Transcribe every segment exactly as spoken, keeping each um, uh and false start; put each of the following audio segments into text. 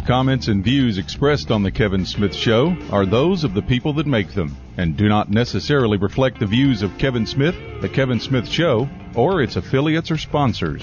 Comments and views expressed on The Kevin Smith Show are those of the people that make them and do not necessarily reflect the views of Kevin Smith, The Kevin Smith Show, or its affiliates or sponsors.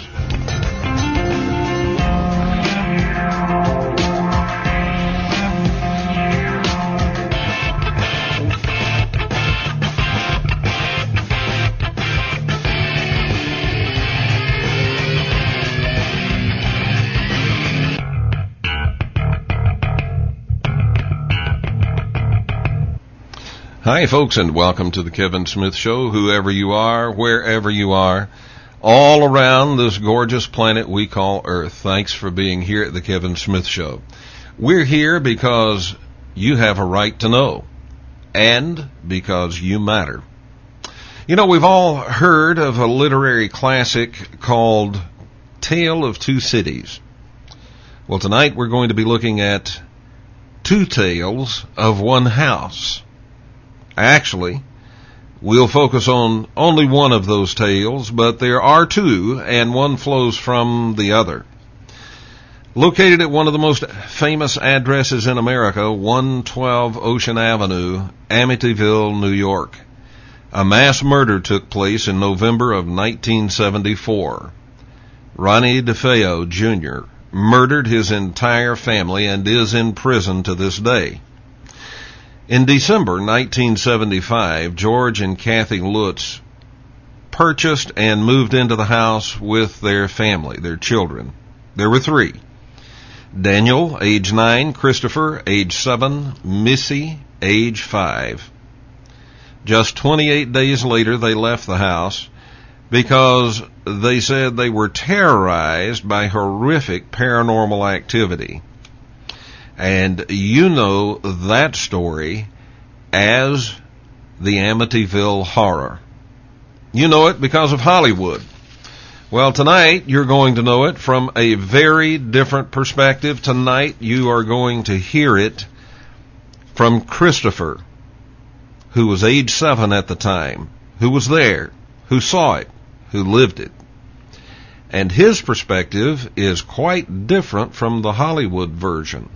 Hi, folks, and welcome to the Kevin Smith Show, whoever you are, wherever you are, all around this gorgeous planet we call Earth. Thanks for being here at the Kevin Smith Show. We're here because you have a right to know, and because you matter. You know, we've all heard of a literary classic called Tale of Two Cities. Well, tonight we're going to be looking at two tales of one house. Actually, we'll focus on only one of those tales, but there are two, and one flows from the other. Located at one of the most famous addresses in America, one twelve Ocean Avenue, Amityville, New York, a mass murder took place in November of nineteen seventy-four. Ronnie DeFeo, Junior murdered his entire family and is in prison to this day. In December nineteen seventy-five, George and Kathy Lutz purchased and moved into the house with their family, their children. There were three. Daniel, age nine, Christopher, age seven, Missy, age five. Just twenty-eight days later, they left the house because they said they were terrorized by horrific paranormal activity. And you know that story as the Amityville Horror. You know it because of Hollywood. Well, tonight you're going to know it from a very different perspective. Tonight you are going to hear it from Christopher, who was age seven at the time, who was there, who saw it, who lived it. And his perspective is quite different from the Hollywood version.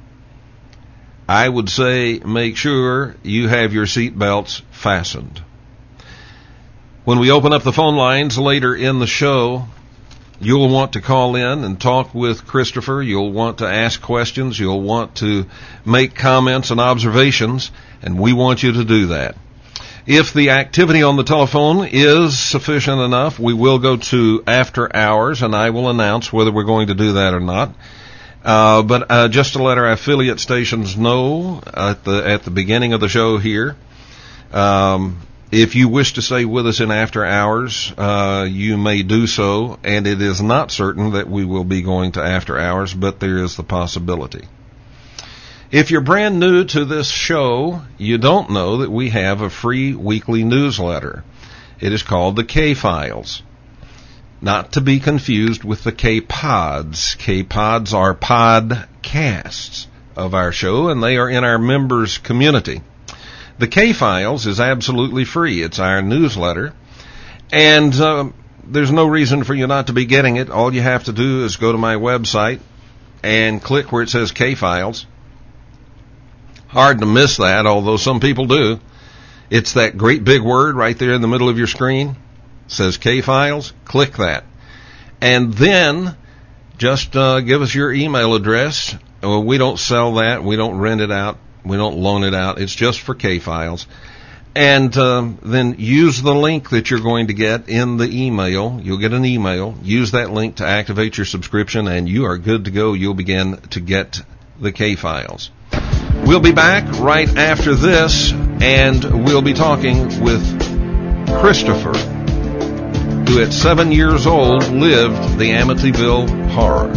I would say make sure you have your seatbelts fastened. When we open up the phone lines later in the show, you'll want to call in and talk with Christopher. You'll want to ask questions. You'll want to make comments and observations, and we want you to do that. If the activity on the telephone is sufficient enough, we will go to after hours, and I will announce whether we're going to do that or not. Uh, but uh, just to let our affiliate stations know at the at the beginning of the show here, um, if you wish to stay with us in after hours, uh, you may do so, and it is not certain that we will be going to after hours, but there is the possibility. If you're brand new to this show, you don't know that we have a free weekly newsletter. It is called the K-Files. Not to be confused with the K-Pods. K-Pods are podcasts of our show, and they are in our members' community. The K-Files is absolutely free. It's our newsletter, and uh, there's no reason for you not to be getting it. All you have to do is go to my website and click where it says K-Files. Hard to miss that, although some people do. It's that great big word right there in the middle of your screen. Says K-Files, click that. And then just uh, give us your email address. Well, we don't sell that. We don't rent it out. We don't loan it out. It's just for K-Files. And uh, then use the link that you're going to get in the email. You'll get an email. Use that link to activate your subscription, and you are good to go. You'll begin to get the K-Files. We'll be back right after this, and we'll be talking with Christopher, who at seven years old lived the Amityville Horror.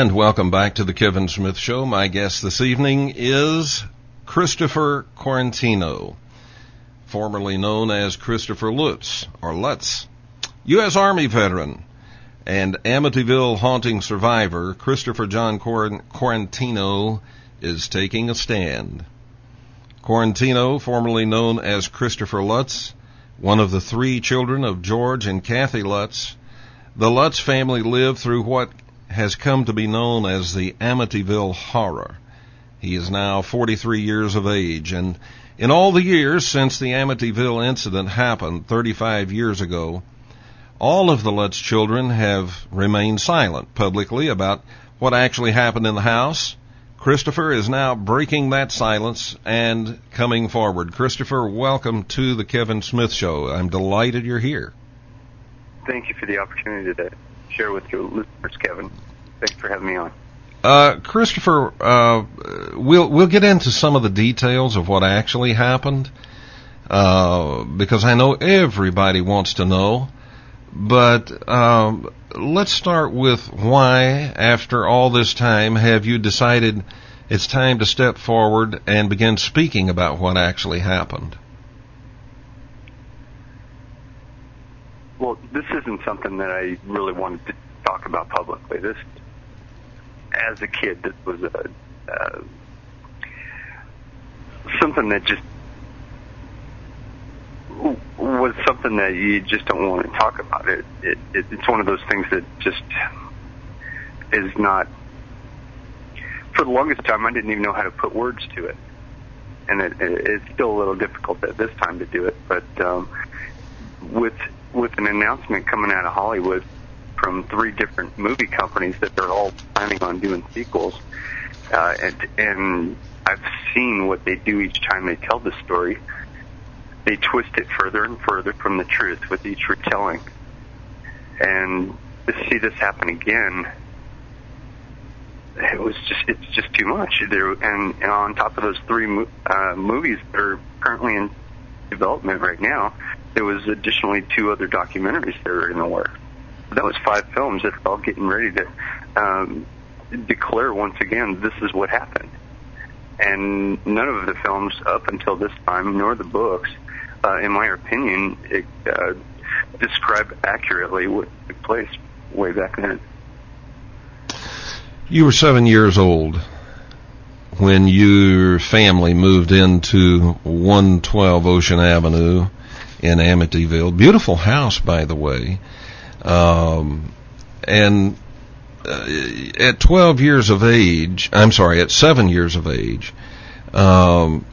And welcome back to the Kevin Smith Show. My guest this evening is Christopher Quarantino, formerly known as Christopher Lutz, or Lutz. U S Army veteran and Amityville haunting survivor, Christopher John Quarantino is taking a stand. Quarantino, formerly known as Christopher Lutz, one of the three children of George and Kathy Lutz. The Lutz family lived through what has come to be known as the Amityville Horror. He is now forty-three years of age, and in all the years since the Amityville incident happened thirty-five years ago, all of the Lutz children have remained silent publicly about what actually happened in the house. Christopher is now breaking that silence and coming forward. Christopher, welcome to the Kevin Smith Show. I'm delighted you're here. Thank you for the opportunity to share with your listeners, Kevin. Thanks for having me on. Uh, Christopher, uh, we'll we'll get into some of the details of what actually happened, uh, because I know everybody wants to know. But um, let's start with why, after all this time, have you decided it's time to step forward and begin speaking about what actually happened? Well, this isn't something that I really wanted to talk about publicly. This, as a kid, this was a, uh, something that just was something that you just don't want to talk about. It, it, it it's one of those things that just is not. For the longest time, I didn't even know how to put words to it, and it, it, it's still a little difficult at this time to do it. But um, with with an announcement coming out of Hollywood from three different movie companies that they're all planning on doing sequels, uh, and and I've seen what they do each time they tell the story. They twist it further and further from the truth with each retelling. And to see this happen again, it was just, it's just too much. There, and, and on top of those three uh, movies that are currently in development right now, there was additionally two other documentaries that are in the works. That was five films that are all getting ready to um, declare once again, this is what happened. And none of the films up until this time, nor the books, Uh, in my opinion, it, uh, describe accurately what took place way back then. You were seven years old when your family moved into one twelve Ocean Avenue in Amityville. Beautiful house, by the way. Um, and uh, at twelve years of age, I'm sorry, at seven years of age, um,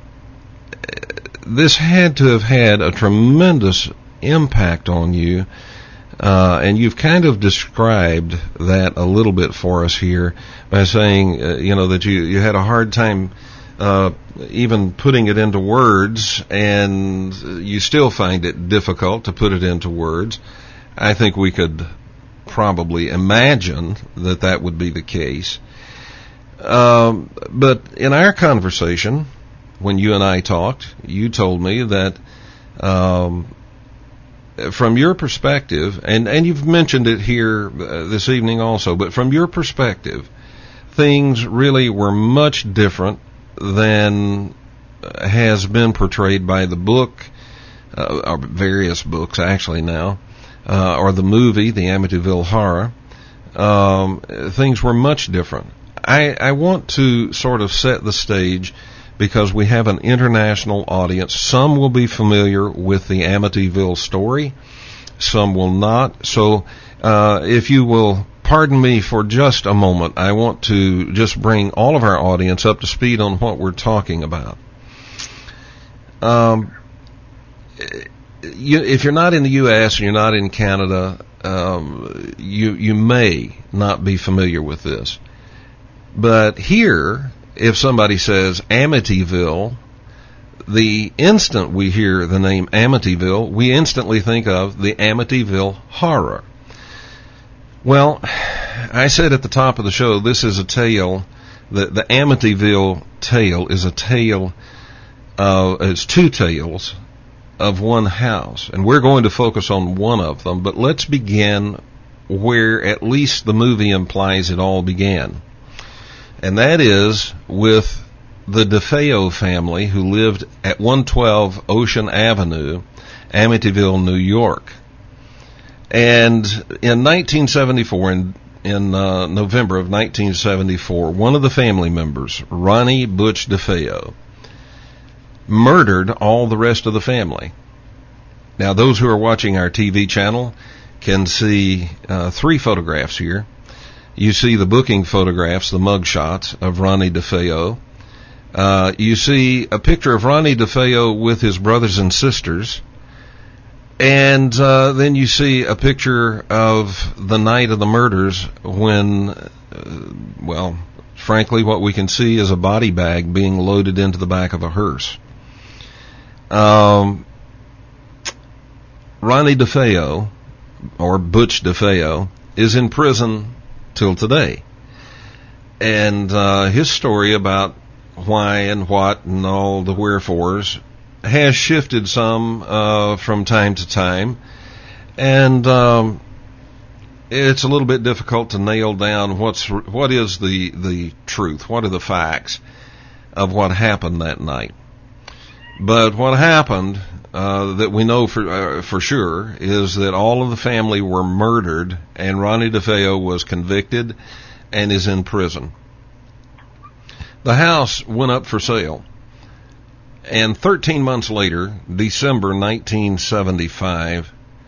this had to have had a tremendous impact on you, uh, and you've kind of described that a little bit for us here by saying, uh, you know, that you, you had a hard time uh, even putting it into words, and you still find it difficult to put it into words. I think we could probably imagine that that would be the case. Um, but in our conversation, when you and I talked, you told me that um, from your perspective, and, and you've mentioned it here uh, this evening also, but from your perspective, things really were much different than has been portrayed by the book, uh, or various books actually now, uh, or the movie, the Amityville Horror. Um, things were much different. I, I want to sort of set the stage because we have an international audience. Some will be familiar with the Amityville story, some will not. So uh, if you will pardon me for just a moment, I want to just bring all of our audience up to speed on what we're talking about. Um, you, if you're not in the U S and you're not in Canada, um, you you may not be familiar with this. But here, if somebody says Amityville, the instant we hear the name Amityville, we instantly think of the Amityville Horror. Well, I said at the top of the show, this is a tale, the, the Amityville tale is a tale, uh, it's two tales of one house. And we're going to focus on one of them, but let's begin where at least the movie implies it all began. And that is with the DeFeo family who lived at one twelve Ocean Avenue, Amityville, New York. And in nineteen seventy-four, in, in uh, November of nineteen seventy-four, one of the family members, Ronnie Butch DeFeo, murdered all the rest of the family. Now, those who are watching our T V channel can see uh, three photographs here. You see the booking photographs, the mug shots of Ronnie DeFeo. Uh, you see a picture of Ronnie DeFeo with his brothers and sisters. And uh, then you see a picture of the night of the murders when, uh, well, frankly, what we can see is a body bag being loaded into the back of a hearse. Um, Ronnie DeFeo, or Butch DeFeo, is in prison till today. And uh, his story about why and what and all the wherefores has shifted some uh, from time to time. And um, it's a little bit difficult to nail down what's what is the, the truth, what are the facts of what happened that night. But what happened uh, that we know for uh, for sure is that all of the family were murdered, and Ronnie DeFeo was convicted and is in prison. The house went up for sale, and thirteen months later, December nineteen seventy-five,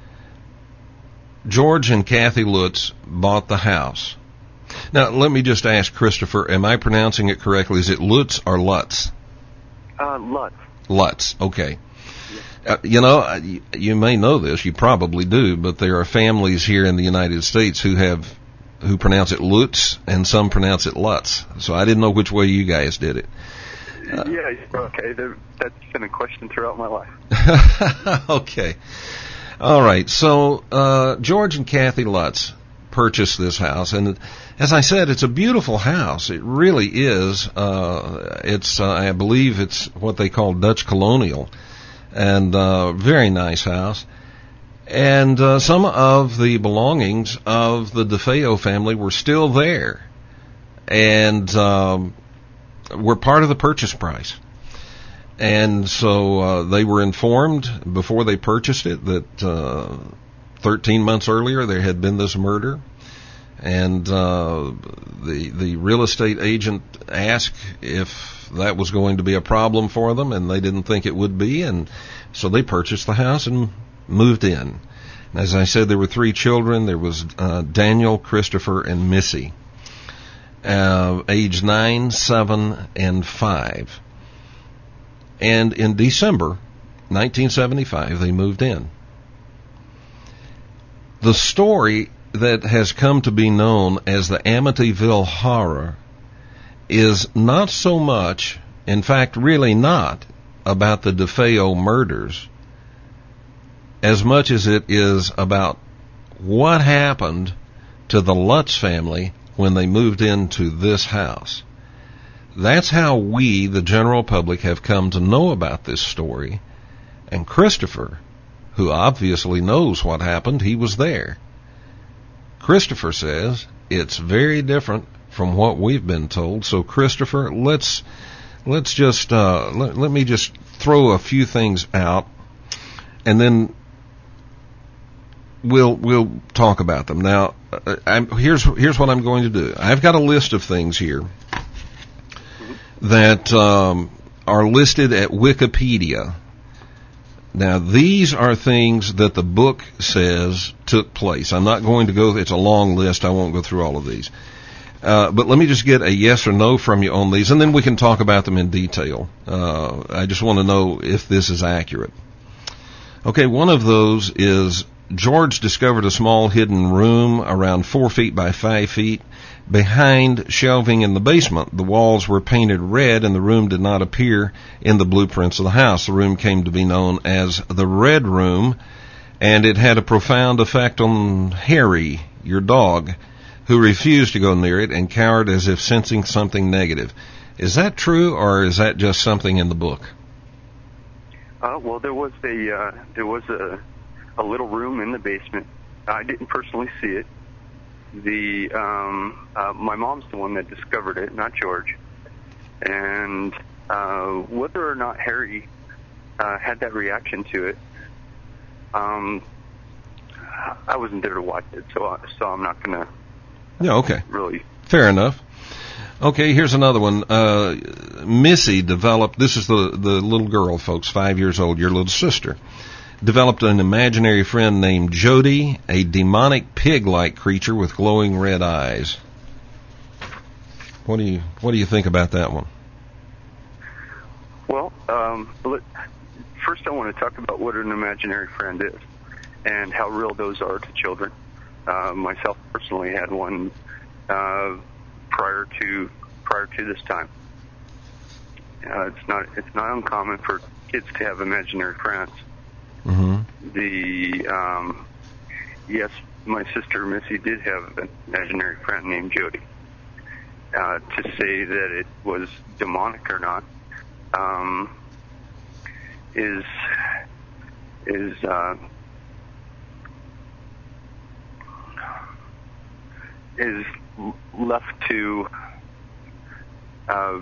George and Kathy Lutz bought the house. Now, let me just ask Christopher, am I pronouncing it correctly? Is it Lutz or Lutz? Uh, Lutz. Lutz, okay. Uh, you know, you may know this, you probably do, but there are families here in the United States who have, who pronounce it Lutz, and some pronounce it Lutz. So I didn't know which way you guys did it. Uh, yeah, okay, that's been a question throughout my life. Okay. All right, so uh, George and Kathy Lutz purchased this house, and as I said, it's a beautiful house. It really is. Uh, it's, uh, I believe it's what they call Dutch colonial, and uh, very nice house. And uh, some of the belongings of the DeFeo family were still there, and um, were part of the purchase price. And so uh, they were informed before they purchased it that uh, thirteen months earlier there had been this murder. And uh, the the real estate agent asked if that was going to be a problem for them, and they didn't think it would be, and so they purchased the house and moved in. As I said, there were three children. There was uh, Daniel, Christopher, and Missy, uh, age nine, seven, and five. And in December nineteen seventy-five, they moved in. The story that has come to be known as the Amityville Horror is not so much, in fact, really not, about the DeFeo murders, as much as it is about what happened to the Lutz family when they moved into this house. That's how we, the general public, have come to know about this story. And Christopher, who obviously knows what happened, he was there. Christopher says it's very different from what we've been told. So, Christopher, let's let's just uh, let, let me just throw a few things out, and then we'll we'll talk about them. Now, uh, I'm, here's here's what I'm going to do. I've got a list of things here that um, are listed at Wikipedia. Now, these are things that the book says took place. I'm not going to go, it's a long list, I won't go through all of these. Uh, but let me just get a yes or no from you on these, and then we can talk about them in detail. Uh, I just want to know if this is accurate. Okay, one of those is George discovered a small hidden room around four feet by five feet behind shelving in the basement. The walls were painted red, and the room did not appear in the blueprints of the house. The room came to be known as the Red Room, and it had a profound effect on Harry, your dog, who refused to go near it and cowered as if sensing something negative. Is that true, or is that just something in the book? Uh, well, there was a uh, there was a a little room in the basement. I didn't personally see it. the um, uh, my mom's the one that discovered it, not George. And uh, whether or not Harry uh, had that reaction to it, um, I wasn't there to watch it, so I, so I'm not gonna. Yeah. Okay. Really. Fair enough. Okay, here's another one. Uh, Missy developed, this is the, the little girl, folks, five years old, your little sister, developed an imaginary friend named Jody, a demonic pig-like creature with glowing red eyes. What do you, what do you think about that one? Well, um, let, first I want to talk about what an imaginary friend is and how real those are to children. Uh, myself personally had one uh, prior to prior to this time. Uh, it's not it's not uncommon for kids to have imaginary friends. Mm-hmm. The um, yes, my sister Missy did have an imaginary friend named Jody. Uh, to say that it was demonic or not um, is is uh, is left to, uh,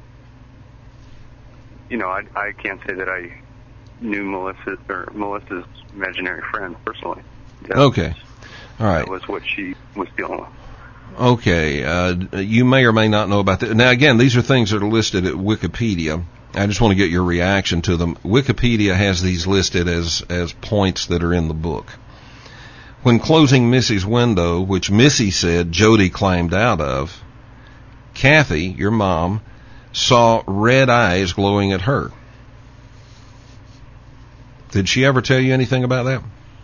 you know, I, I can't say that I knew Melissa or Melissa's imaginary friend personally. That okay, was, all right. That was what she was dealing with. Okay, uh, you may or may not know about that. Now, again, these are things that are listed at Wikipedia. I just want to get your reaction to them. Wikipedia has these listed as as points that are in the book. When closing Missy's window, which Missy said Jody climbed out of, Kathy, your mom, saw red eyes glowing at her. Did she ever tell you anything about that?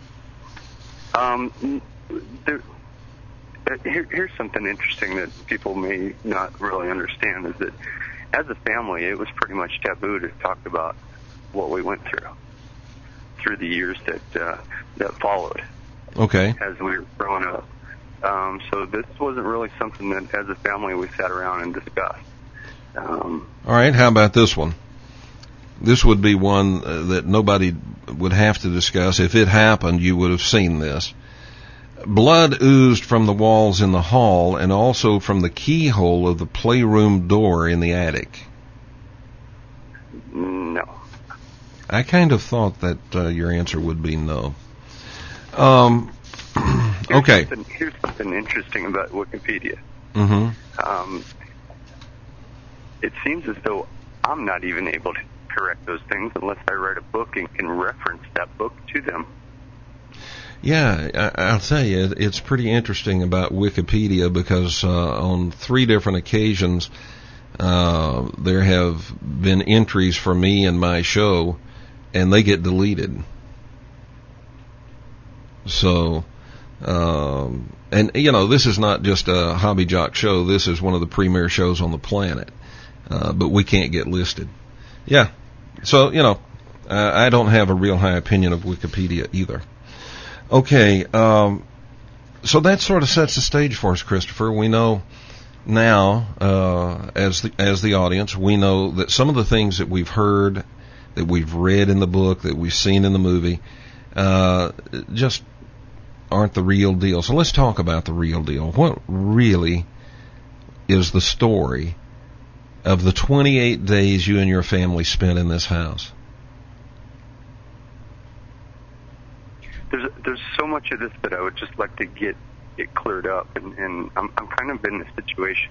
Um, there, here, here's something interesting that people may not really understand is that as a family, it was pretty much taboo to talk about what we went through through the years that uh, that followed. Okay. As we were growing up. Um, so this wasn't really something that, as a family, we sat around and discussed. Um, All right, how about this one? This would be one uh, that nobody would have to discuss. If it happened, you would have seen this. Blood oozed from the walls in the hall and also from the keyhole of the playroom door in the attic. No. I kind of thought that uh, your answer would be no. Um, okay. Here's something, here's something interesting about Wikipedia. Mm-hmm. Um, it seems as though I'm not even able to correct those things unless I write a book and can reference that book to them. Yeah, I, I'll tell you, it's pretty interesting about Wikipedia because uh, on three different occasions uh, there have been entries for me and my show, and they get deleted. So, um, and you know, this is not just a hobby jock show. This is one of the premier shows on the planet, uh, but we can't get listed. Yeah. So, you know, uh, I don't have a real high opinion of Wikipedia either. Okay. Um, so that sort of sets the stage for us, Christopher. We know now, uh, as the, as the audience, we know that some of the things that we've heard, that we've read in the book, that we've seen in the movie, uh, just aren't the real deal. So let's talk about the real deal. What really is the story of the twenty-eight days you and your family spent in this house? There's there's so much of this that I would just like to get it cleared up, and, and I'm I'm kind of in this situation.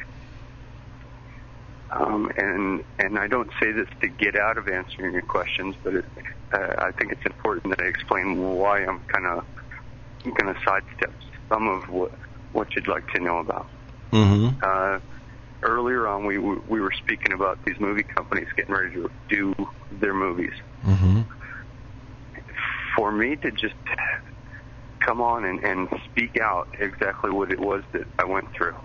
Um, and and I don't say this to get out of answering your questions, but it, uh, I think it's important that I explain why I'm kind of going to sidestep some of what what you'd like to know about. Mm-hmm. Uh, earlier on, we we were speaking about these movie companies getting ready to do their movies. Mm-hmm. For me to just come on and, and speak out exactly what it was that I went through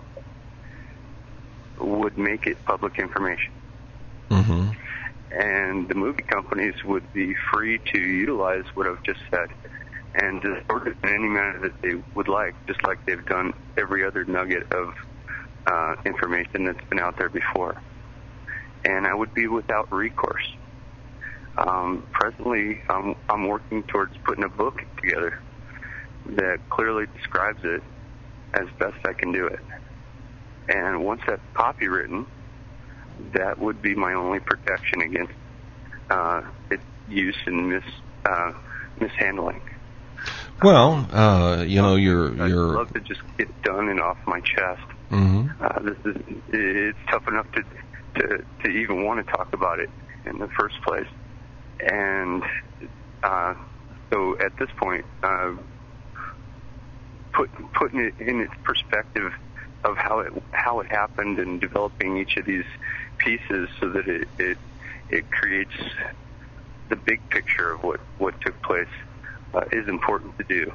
would make it public information. Mm-hmm. And the movie companies would be free to utilize what I've just said and distort it in any manner that they would like, just like they've done every other nugget of uh, information that's been out there before. And I would be without recourse. Um, presently, I'm, I'm working towards putting a book together that clearly describes it as best I can do it. And once that's copywritten, that would be my only protection against uh, its use and mis uh, mishandling. Well, uh, you know, you're you're. I'd love to just get it done and off my chest. Mm-hmm. Uh, this is it's tough enough to, to to even want to talk about it in the first place, and uh, so at this point, uh, put putting it in its perspective of how it how it happened and developing each of these pieces so that it it, it creates the big picture of what, what took place uh, is important to do.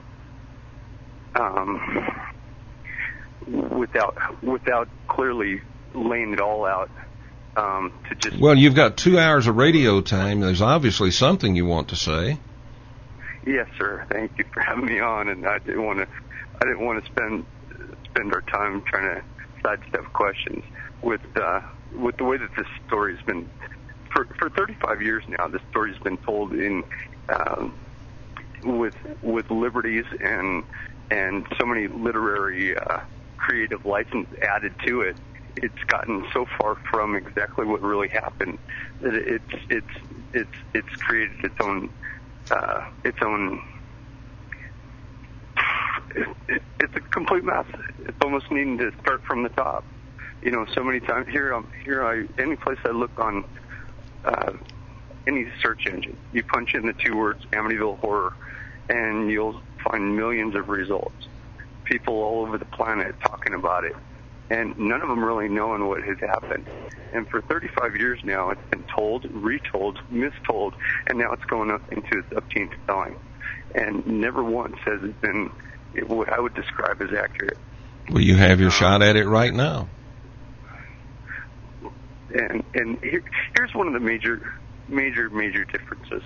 Um, without without clearly laying it all out um, to just. Well, you've got two hours of radio time. There's obviously something you want to say. Yes, sir. Thank you for having me on, and I didn't want to. I didn't want to spend spend our time trying to sidestep questions with uh, with the way that this story's been. For, for thirty-five years now, this story's been told in um, with with liberties and and so many literary uh, creative license added to it. It's gotten so far from exactly what really happened that it's it's it's it's created its own uh, its own. It, it, it's a complete mess. It's almost needing to start from the top. You know, so many times here, um, here I any place I look on. Uh, any search engine, you punch in the two words Amityville Horror, and you'll find millions of results. People all over the planet talking about it, and none of them really knowing what has happened. And for thirty-five years now, it's been told, retold, mistold, and now it's going up into its umpteenth telling. And never once has it been what I would describe as accurate. Well, you have your shot at it right now. And and here, here's one of the major, major, major differences.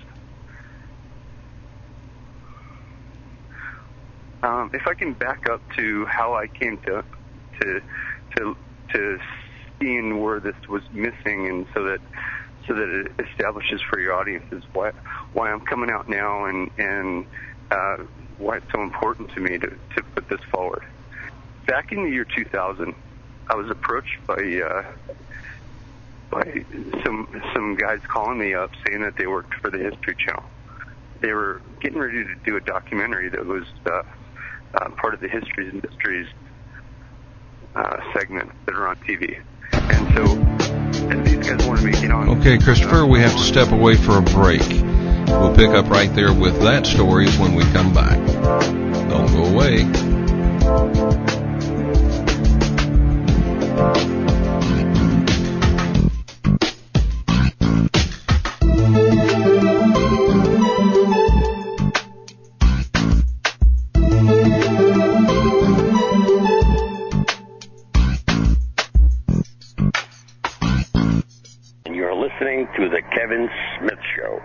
Um, if I can back up to how I came to to to to seeing where this was missing, and so that so that it establishes for your audiences why why I'm coming out now and and uh, why it's so important to me to to put this forward. Back in the year two thousand, I was approached by. Uh, by some some guys calling me up saying that they worked for the History Channel. They were getting ready to do a documentary that was uh, uh, part of the History Industries uh, segment that are on T V. And so, and these guys wanted me to get on. Okay, Christopher, we have to step away for a break. We'll pick up right there with that stories when we come back. Don't go away. To the Kevin Smith Show.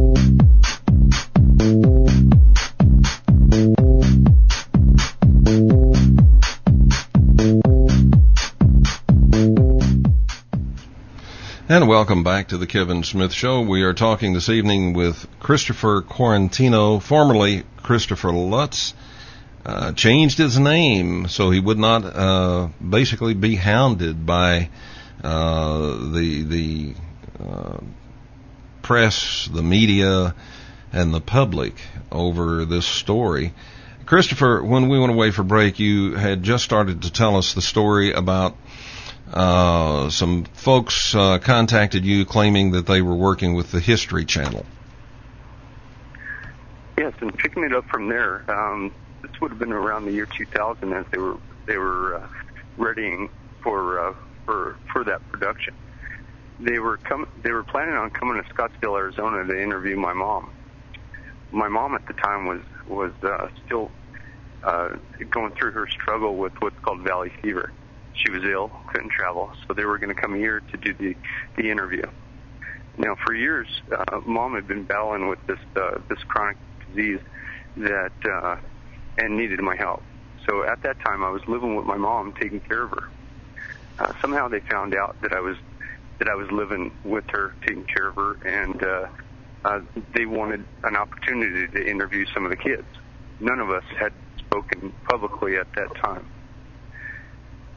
And welcome back to the Kevin Smith Show. We are talking this evening with Christopher Quarantino, formerly Christopher Lutz. Uh, changed his name so he would not uh, basically be hounded by uh, the the Uh, press, the media, and the public over this story. Christopher, when we went away for break, you had just started to tell us the story about uh, some folks uh, contacted you claiming that they were working with the History Channel. Yes, and picking it up from there, um, this would have been around the year two thousand as they were they were uh, readying for uh, for for that production. They were com- They were planning on coming to Scottsdale, Arizona, to interview my mom. My mom at the time was was uh, still uh, going through her struggle with what's called valley fever. She was ill, couldn't travel, so they were going to come here to do the the interview. Now, for years, uh, Mom had been battling with this uh, this chronic disease that uh, and needed my help. So at that time, I was living with my mom, taking care of her. Uh, somehow, they found out that I was. that I was living with her, taking care of her, and uh, uh, they wanted an opportunity to interview some of the kids. None of us had spoken publicly at that time.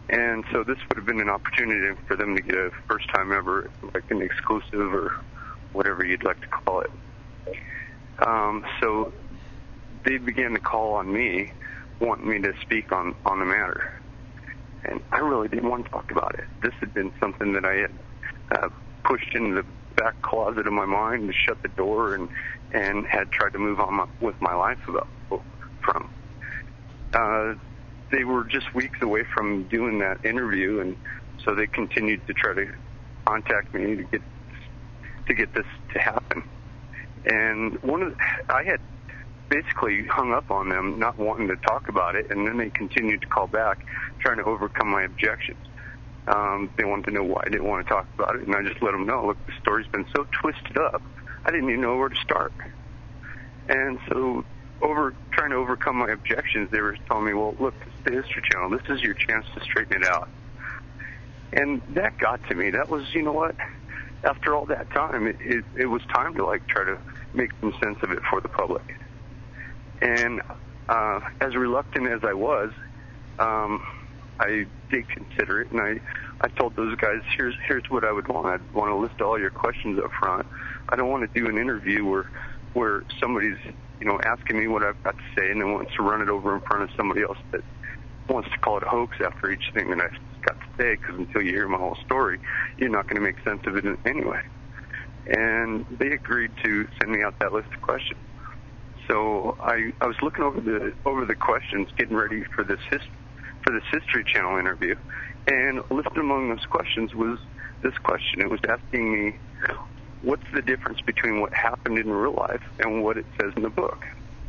And so this would have been an opportunity for them to get a first time ever, like an exclusive or whatever you'd like to call it. Um, so they began to call on me, wanting me to speak on, on the matter. And I really didn't want to talk about it. This had been something that I had uh, pushed into the back closet of my mind to shut the door and, and had tried to move on my, with my life about, from. Uh, they were just weeks away from doing that interview, and so they continued to try to contact me to get to get this to happen. And one of the, I had basically hung up on them, not wanting to talk about it, and then they continued to call back, trying to overcome my objections. Um, they wanted to know why I didn't want to talk about it, and I just let them know, look, the story's been so twisted up, I didn't even know where to start. And so over trying to overcome my objections, they were telling me, well, look, this is the History Channel. This is your chance to straighten it out. And that got to me. That was, you know what, after all that time, it, it, it was time to, like, try to make some sense of it for the public. And uh, as reluctant as I was, um, I did consider it, and I, I told those guys, here's here's what I would want. I'd want to list all your questions up front. I don't want to do an interview where where somebody's, you know, asking me what I've got to say and then wants to run it over in front of somebody else that wants to call it a hoax after each thing that I've got to say, because until you hear my whole story, you're not going to make sense of it anyway. And they agreed to send me out that list of questions. So I, I was looking over the over the questions, getting ready for this his, for this History Channel interview, and listed among those questions was this question. It was asking me, what's the difference between what happened in real life and what it says in the book?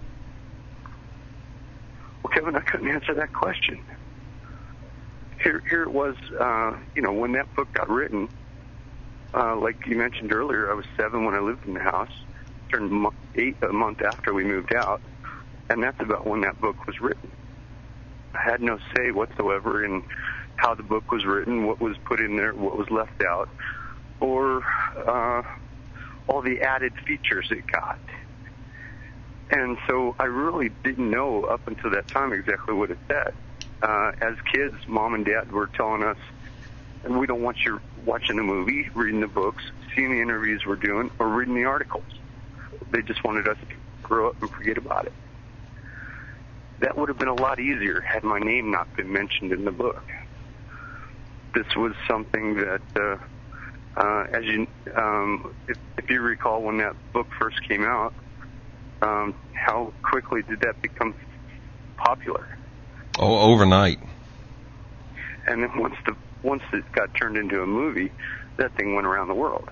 Well, Kevin, I couldn't answer that question. Here, here it was, uh, you know, when that book got written, uh, like you mentioned earlier, I was seven when I lived in the house, turned eight a month after we moved out, and that's about when that book was written. I had no say whatsoever in how the book was written, what was put in there, what was left out, or uh, all the added features it got. And so I really didn't know up until that time exactly what it said. Uh, as kids, Mom and Dad were telling us, we don't want you watching the movie, reading the books, seeing the interviews we're doing, or reading the articles. They just wanted us to grow up and forget about it. That would have been a lot easier had my name not been mentioned in the book. This was something that, uh, uh, as you, um, if, if you recall, when that book first came out, um, how quickly did that become popular? Oh, overnight. And then once the once it got turned into a movie, that thing went around the world.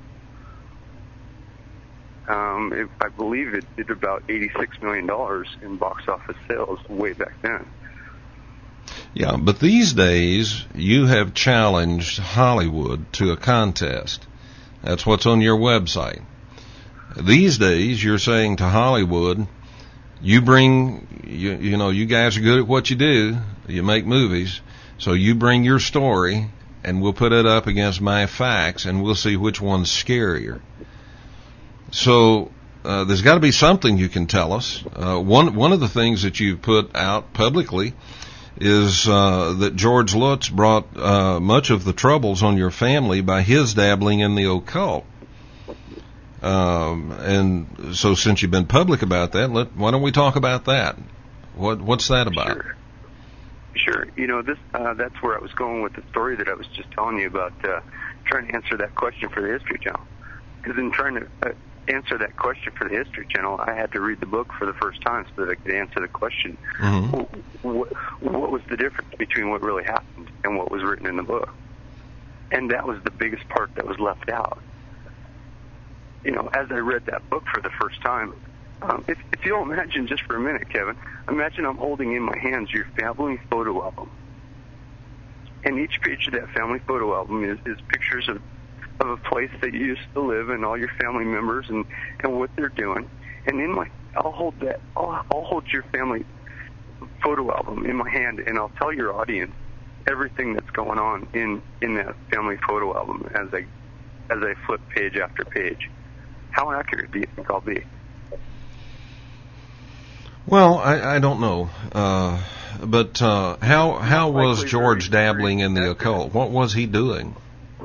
Um, it, I believe it did about eighty-six million dollars in box office sales way back then. Yeah, but these days you have challenged Hollywood to a contest. That's what's on your website. These days you're saying to Hollywood, you bring, you, you know, you guys are good at what you do. You make movies. So you bring your story and we'll put it up against my facts and we'll see which one's scarier. So uh, there's got to be something you can tell us. Uh, one one of the things that you put out publicly is uh, that George Lutz brought uh, much of the troubles on your family by his dabbling in the occult. Um, and so since you've been public about that, let, why don't we talk about that? What what's that about? Sure. Sure. You know, this uh, that's where I was going with the story that I was just telling you about, uh, trying to answer that question for the History Channel. Because in trying to uh, answer that question for the History Channel, I had to read the book for the first time so that I could answer the question. Mm-hmm. What, what was the difference between what really happened and what was written in the book? And that was the biggest part that was left out. You know, as I read that book for the first time, um, if, if you'll imagine just for a minute, Kevin, imagine I'm holding in my hands your family photo album. And each page of that family photo album is, is pictures of of a place that you used to live and all your family members and, and what they're doing. And in my, I'll hold that, I'll, I'll hold your family photo album in my hand and I'll tell your audience everything that's going on in, in that family photo album as I, as I flip page after page. How accurate do you think I'll be? Well, I, I don't know. Uh, but uh, how how was Likely George very, dabbling very in the active. occult? What was he doing?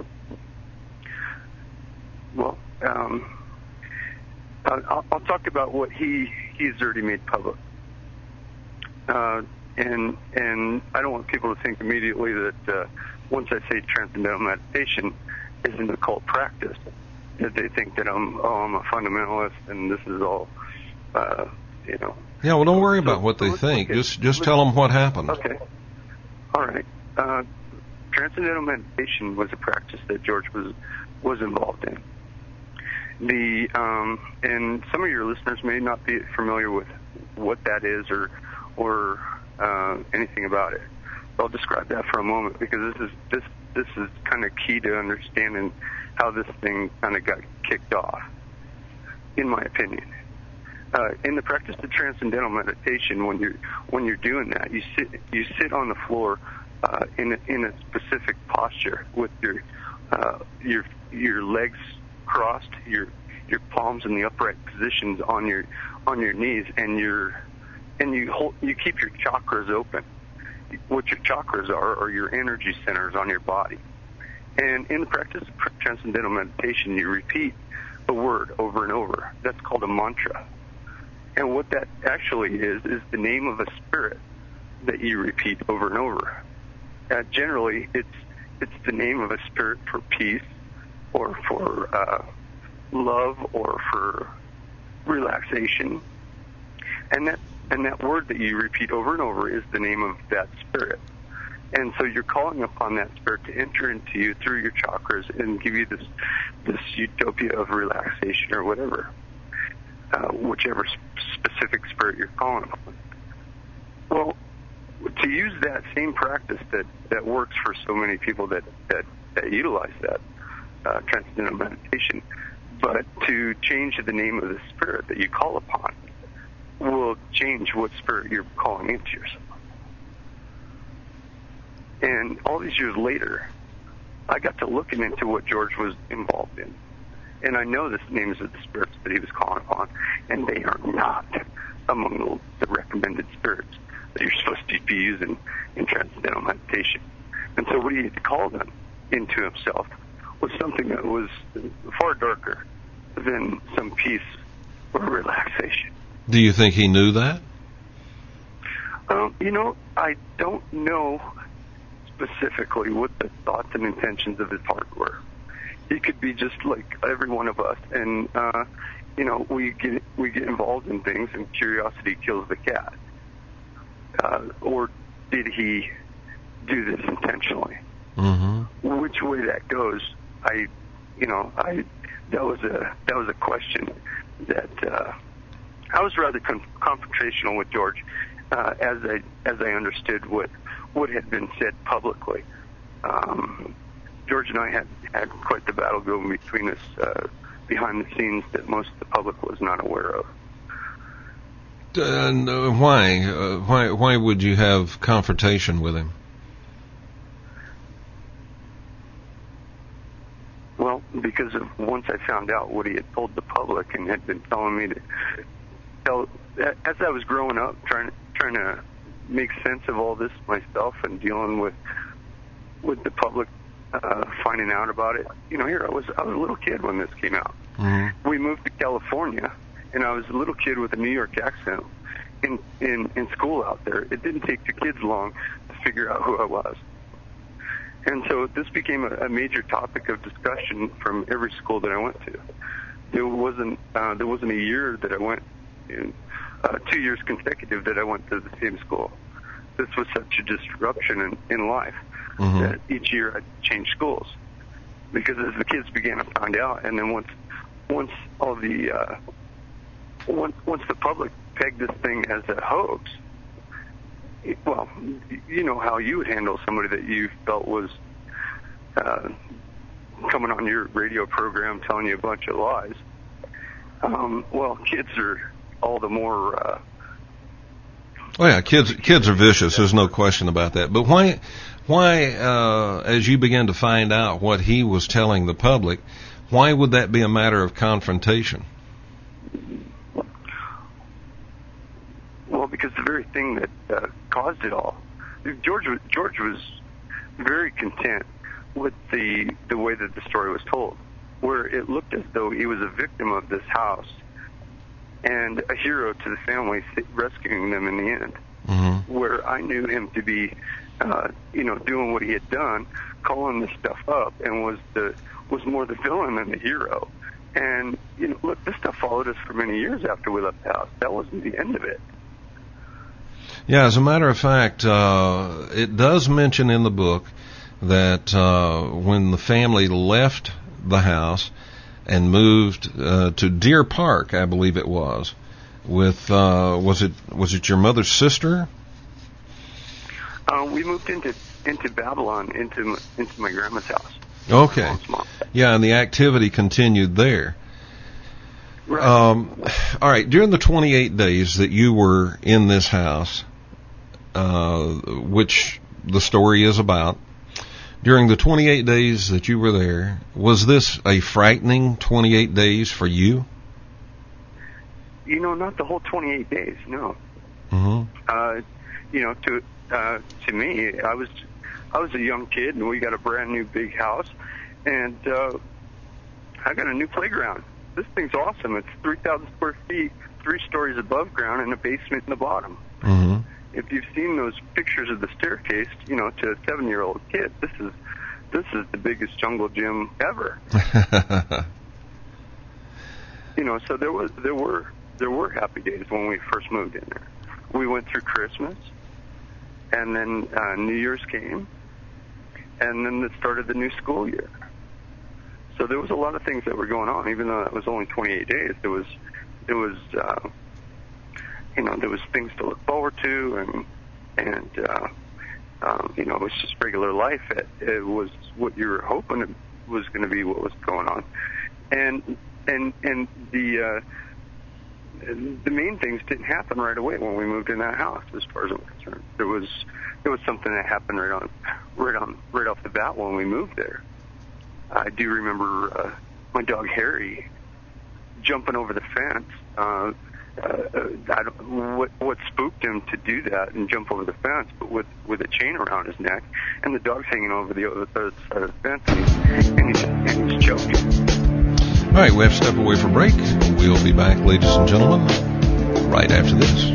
Well, um, I'll, I'll talk about what he he's already made public. Uh, and and I don't want people to think immediately that uh, once I say transcendental meditation is an occult practice, that they think that I'm oh I'm a fundamentalist and this is all uh, you know. Yeah, well, don't worry So- about what so they let's think. look at- Just just let's- tell them what happened. Okay. All right. Uh, transcendental meditation was a practice that George was was involved in. The um, and some of your listeners may not be familiar with what that is or or uh, anything about it. I'll describe that for a moment because this is this this is kind of key to understanding how this thing kind of got kicked off, in my opinion. Uh, in the practice of transcendental meditation, when you're when you're doing that, you sit you sit on the floor uh, in a, in a specific posture with your uh, your your legs crossed, your your palms in the upright positions on your on your knees, and your and you hold you keep your chakras open. What your chakras are are your energy centers on your body. And in the practice of transcendental meditation, you repeat a word over and over. That's called a mantra. And what that actually is, is the name of a spirit that you repeat over and over. Uh, generally, it's it's the name of a spirit for peace or for uh, love or for relaxation. And that and that word that you repeat over and over is the name of that spirit. And so you're calling upon that spirit to enter into you through your chakras and give you this this utopia of relaxation or whatever. Uh, whichever specific spirit you're calling upon. Well, to use that same practice that, that works for so many people that, that, that utilize that uh, transcendental meditation, but to change the name of the spirit that you call upon will change what spirit you're calling into yourself. And all these years later, I got to looking into what George was involved in. And I know the names of the spirits that he was calling upon, and they are not among the recommended spirits that you're supposed to be using in transcendental meditation. And so what he had called them into himself was something that was far darker than some peace or relaxation. Do you think he knew that? Um, you know, I don't know specifically what the thoughts and intentions of his heart were. He could be just like every one of us, and uh, you know, we get we get involved in things, and curiosity kills the cat. Uh, or did he do this intentionally? Mm-hmm. Which way that goes, I, you know, I that was a that was a question that uh, I was rather con- confrontational with George uh, as I as I understood what what had been said publicly. Um, George and I had, had quite the battle going between us uh, behind the scenes that most of the public was not aware of. And uh, why? Uh, why? Why would you have confrontation with him? Well, because of once I found out what he had told the public and had been telling me to tell, as I was growing up, trying trying to make sense of all this myself and dealing with with the public. Uh, finding out about it, you know, here I was, I was a little kid when this came out. Mm-hmm. We moved to California, and I was a little kid with a New York accent in, in, in school out there. It didn't take the kids long to figure out who I was. And so this became a, a major topic of discussion from every school that I went to. There wasn't, uh, there wasn't a year that I went, in, uh, two years consecutive that I went to the same school. This was such a disruption in, in life. Mm-hmm. That each year I'd change schools because as the kids began to find out, and then once once all the uh, once once the public pegged this thing as a hoax, it, well, you know how you would handle somebody that you felt was uh, coming on your radio program telling you a bunch of lies. Um, well, kids are all the more. Uh, oh yeah, kids kids are vicious. There's no question about that. But why? Why, uh, as you began to find out what he was telling the public, why would that be a matter of confrontation? Well, because the very thing that uh, caused it all, George was, George was very content with the the way that the story was told, where it looked as though he was a victim of this house and a hero to the family, rescuing them in the end. Mm-hmm. Where I knew him to be, uh, you know, doing what he had done, calling this stuff up, and was the was more the villain than the hero. And you know, look, this stuff followed us for many years after we left the house. That wasn't the end of it. Yeah, as a matter of fact, uh, it does mention in the book that uh, when the family left the house and moved uh, to Deer Park, I believe it was, with uh, was it was it your mother's sister? Uh, we moved into into Babylon, into into my grandma's house. Okay. Yeah, and the activity continued there. Right. Um, all right. During the twenty-eight days that you were in this house, uh, which the story is about, during the twenty-eight days that you were there, was this a frightening twenty-eight days for you? You know, not the whole twenty-eight days, no. Mm-hmm. Uh, you know, to uh, to me, I was I was a young kid, and we got a brand new big house, and uh, I got a new playground. This thing's awesome. It's three thousand square feet, three stories above ground, and a basement in the bottom. Mm-hmm. If you've seen those pictures of the staircase, you know, to a seven-year-old kid, this is this is the biggest jungle gym ever. You know, so there was there were there were happy days when we first moved in there. We went through Christmas, and then uh, New Year's came, and then it started the new school year. So there was a lot of things that were going on, even though it was only twenty-eight days. There was, there was, uh, you know, there was things to look forward to, and and uh, um, you know, it was just regular life. It, it was what you were hoping it was going to be what was going on, and and and the uh, the main things didn't happen right away when we moved in that house. As far as I'm concerned, there was there was something that happened right on right on right off the bat when we moved there. I do remember uh, my dog Harry jumping over the fence. Uh, uh, I don't, what what spooked him to do that and jump over the fence, but with with a chain around his neck, and the dog's hanging over the other side of the fence, and he's, and he's, and he's choking. All right, we have to step away for break. We'll be back, ladies and gentlemen, right after this.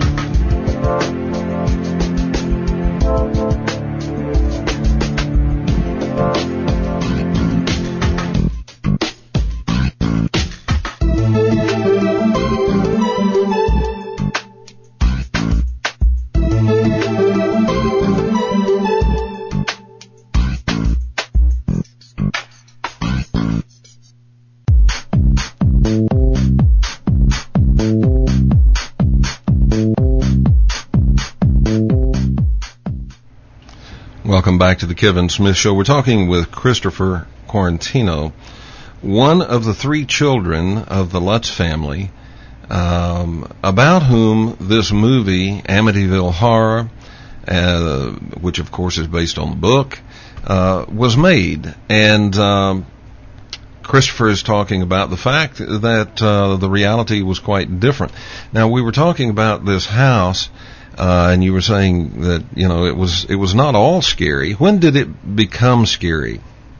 Welcome back to the Kevin Smith Show. We're talking with Christopher Quarantino, one of the three children of the Lutz family, um, about whom this movie, Amityville Horror, uh, which of course is based on the book, uh, was made. And um, Christopher is talking about the fact that uh, the reality was quite different. Now, we were talking about this house. Uh, and you were saying that, you know, it was it was not all scary. When did it become scary?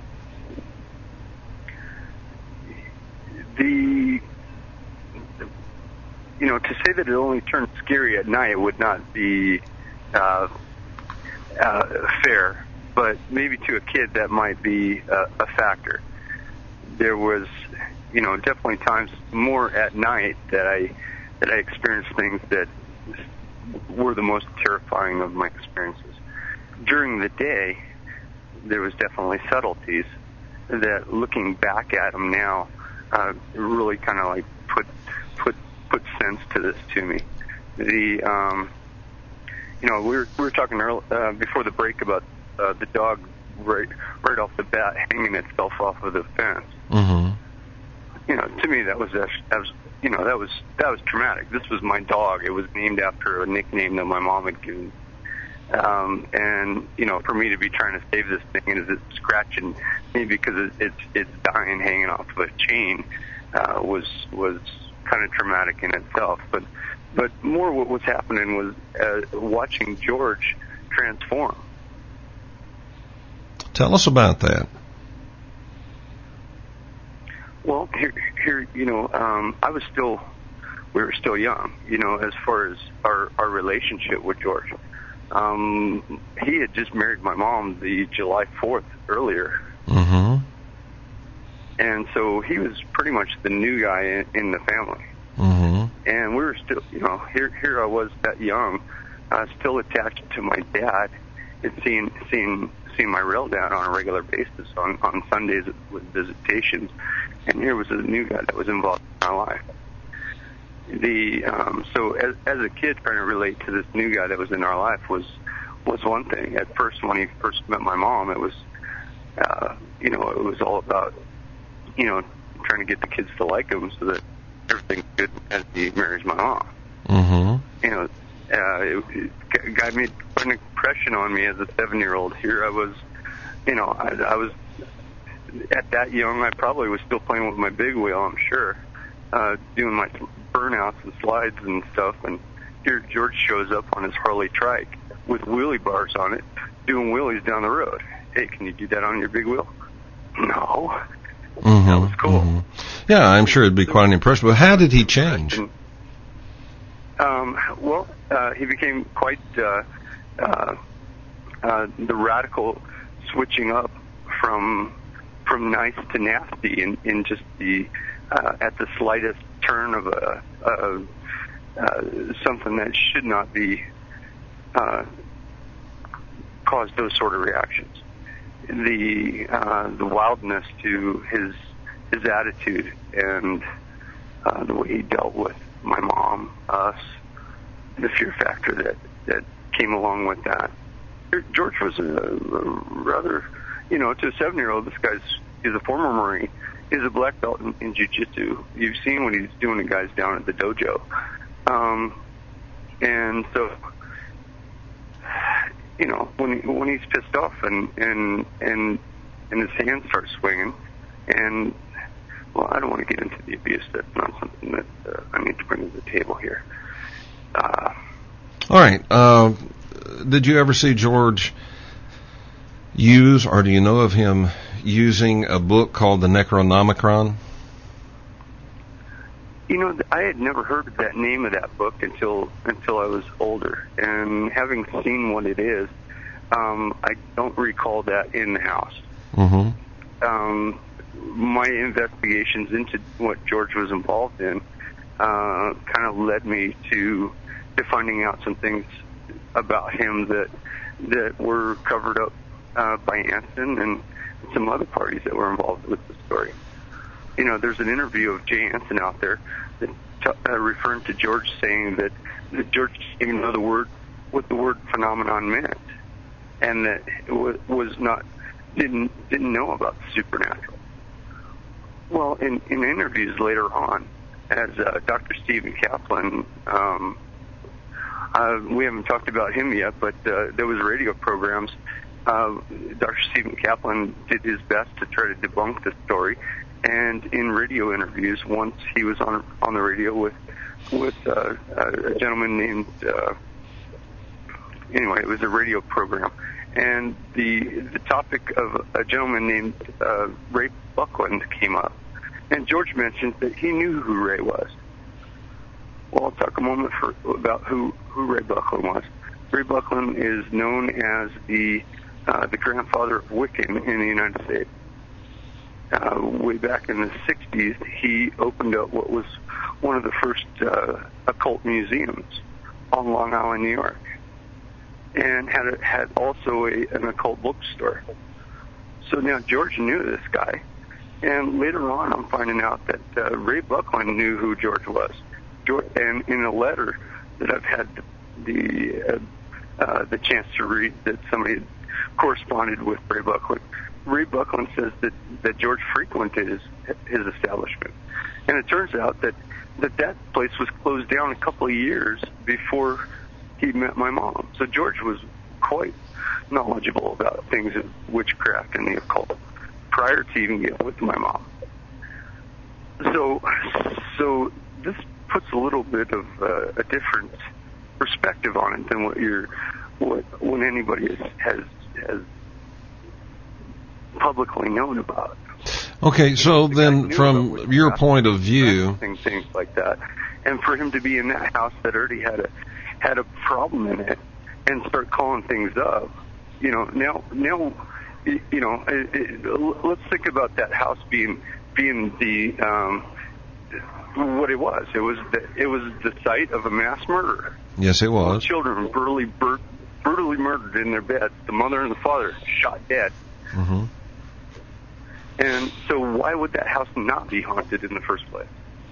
The, you know, to say that it only turned scary at night would not be uh, uh, fair, but maybe to a kid that might be uh, a factor. There was, you know, definitely times more at night that I that I experienced things that were the most terrifying of my experiences. During the day, there was definitely subtleties that, looking back at them now, uh, really kind of like put put put sense to this to me. The um, you know, we were we were talking early, uh, before the break about uh, the dog right right off the bat hanging itself off of the fence. Mm-hmm. You know, to me that was that was. You know, that was that was traumatic. This was my dog. It was named after a nickname that my mom had given. Um, and, you know, for me to be trying to save this thing and it's scratching me because it, it's it's dying hanging off of a chain uh, was was kind of traumatic in itself. But but more what was happening was uh, watching George transform. Tell us about that. Well, here, here, you know, um, I was still, we were still young, you know, as far as our, our relationship with George. Um, he had just married my mom the July fourth earlier. Mm-hmm. And so he was pretty much the new guy in, in the family. Mm-hmm. And we were still, you know, here, here I was that young, uh, still attached to my dad, and seeing, seeing, seeing my real dad on a regular basis on, on Sundays with visitations. And here was a new guy that was involved in our life. The um, so as as a kid, trying to relate to this new guy that was in our life was was one thing. At first, when he first met my mom, it was uh, you know it was all about you know trying to get the kids to like him so that everything's good as he marries my mom. Mm-hmm. You know, uh, it, it guy made quite an impression on me as a seven-year-old. Here I was, you know, I, I was. At that young, I probably was still playing with my big wheel, I'm sure, uh, doing my burnouts and slides and stuff. And here George shows up on his Harley trike with wheelie bars on it, doing wheelies down the road. Hey, can you do that on your big wheel? No. Mm-hmm. That was cool. Mm-hmm. Yeah, I'm sure it'd be quite an impression. But how did he change? Um, well, uh, he became quite uh, uh, uh, the radical switching up from from nice to nasty in, in just the uh, at the slightest turn of a, a uh, something that should not be uh, cause those sort of reactions. The uh, the wildness to his his attitude and uh, the way he dealt with my mom, us, the fear factor that that came along with that. George was a, a rather You know, to a seven-year-old, this guy's he's a former Marine. He's a black belt in, in jiu-jitsu. You've seen what he's doing to guys down at the dojo. Um, and so, you know, when he, when he's pissed off and, and, and, and his hands start swinging, and, well, I don't want to get into the abuse. That's not something that uh, I need to bring to the table here. Uh, All right. Uh, did you ever see George use, or do you know of him using a book called the Necronomicon? You know, I had never heard of that name of that book until until I was older, and having seen what it is, um, I don't recall that in the house. Mm-hmm. Um, my investigations into what George was involved in uh, kind of led me to to finding out some things about him that that were covered up Uh, by Anson and some other parties that were involved with the story. You know, there's an interview of Jay Anson out there that t- uh, referring to George saying that, that George didn't even know the word, what the word phenomenon meant, and that it was, was not didn't didn't know about the supernatural. Well, in, in interviews later on, as uh, Doctor Stephen Kaplan, um, uh, we haven't talked about him yet, but uh, there was radio programs. Uh, Doctor Stephen Kaplan did his best to try to debunk the story, and in radio interviews, once he was on on the radio with with uh, a gentleman named uh, anyway, it was a radio program, and the the topic of a gentleman named uh, Ray Buckland came up, and George mentioned that he knew who Ray was. Well, I'll talk a moment for, about who who Ray Buckland was. Ray Buckland is known as the Uh, the grandfather of Wiccan in the United States. Uh, way back in the sixties, he opened up what was one of the first uh, occult museums on Long Island, New York, and had a, had also a, an occult bookstore. So now George knew this guy, and later on, I'm finding out that uh, Ray Buckland knew who George was. George, and in a letter that I've had the uh, uh, the chance to read, that somebody had corresponded with Ray Buckland. Ray Buckland says that, that George frequented his, his establishment. And it turns out that, that that place was closed down a couple of years before he met my mom. So George was quite knowledgeable about things of witchcraft and the occult prior to even getting with my mom. So, so this puts a little bit of uh, a different perspective on it than what you're what when anybody is, has has publicly known about. Okay, so then from your point of view, things like that, and for him to be in that house that already had a had a problem in it and start calling things up, you know, now now you know, it, it, let's think about that house being being the um, what it was. It was the, it was the site of a mass murder. Yes, it was. Children brutally bur- brutally murdered in their beds. The mother and the father shot dead. Mm-hmm. And so why would that house not be haunted in the first place?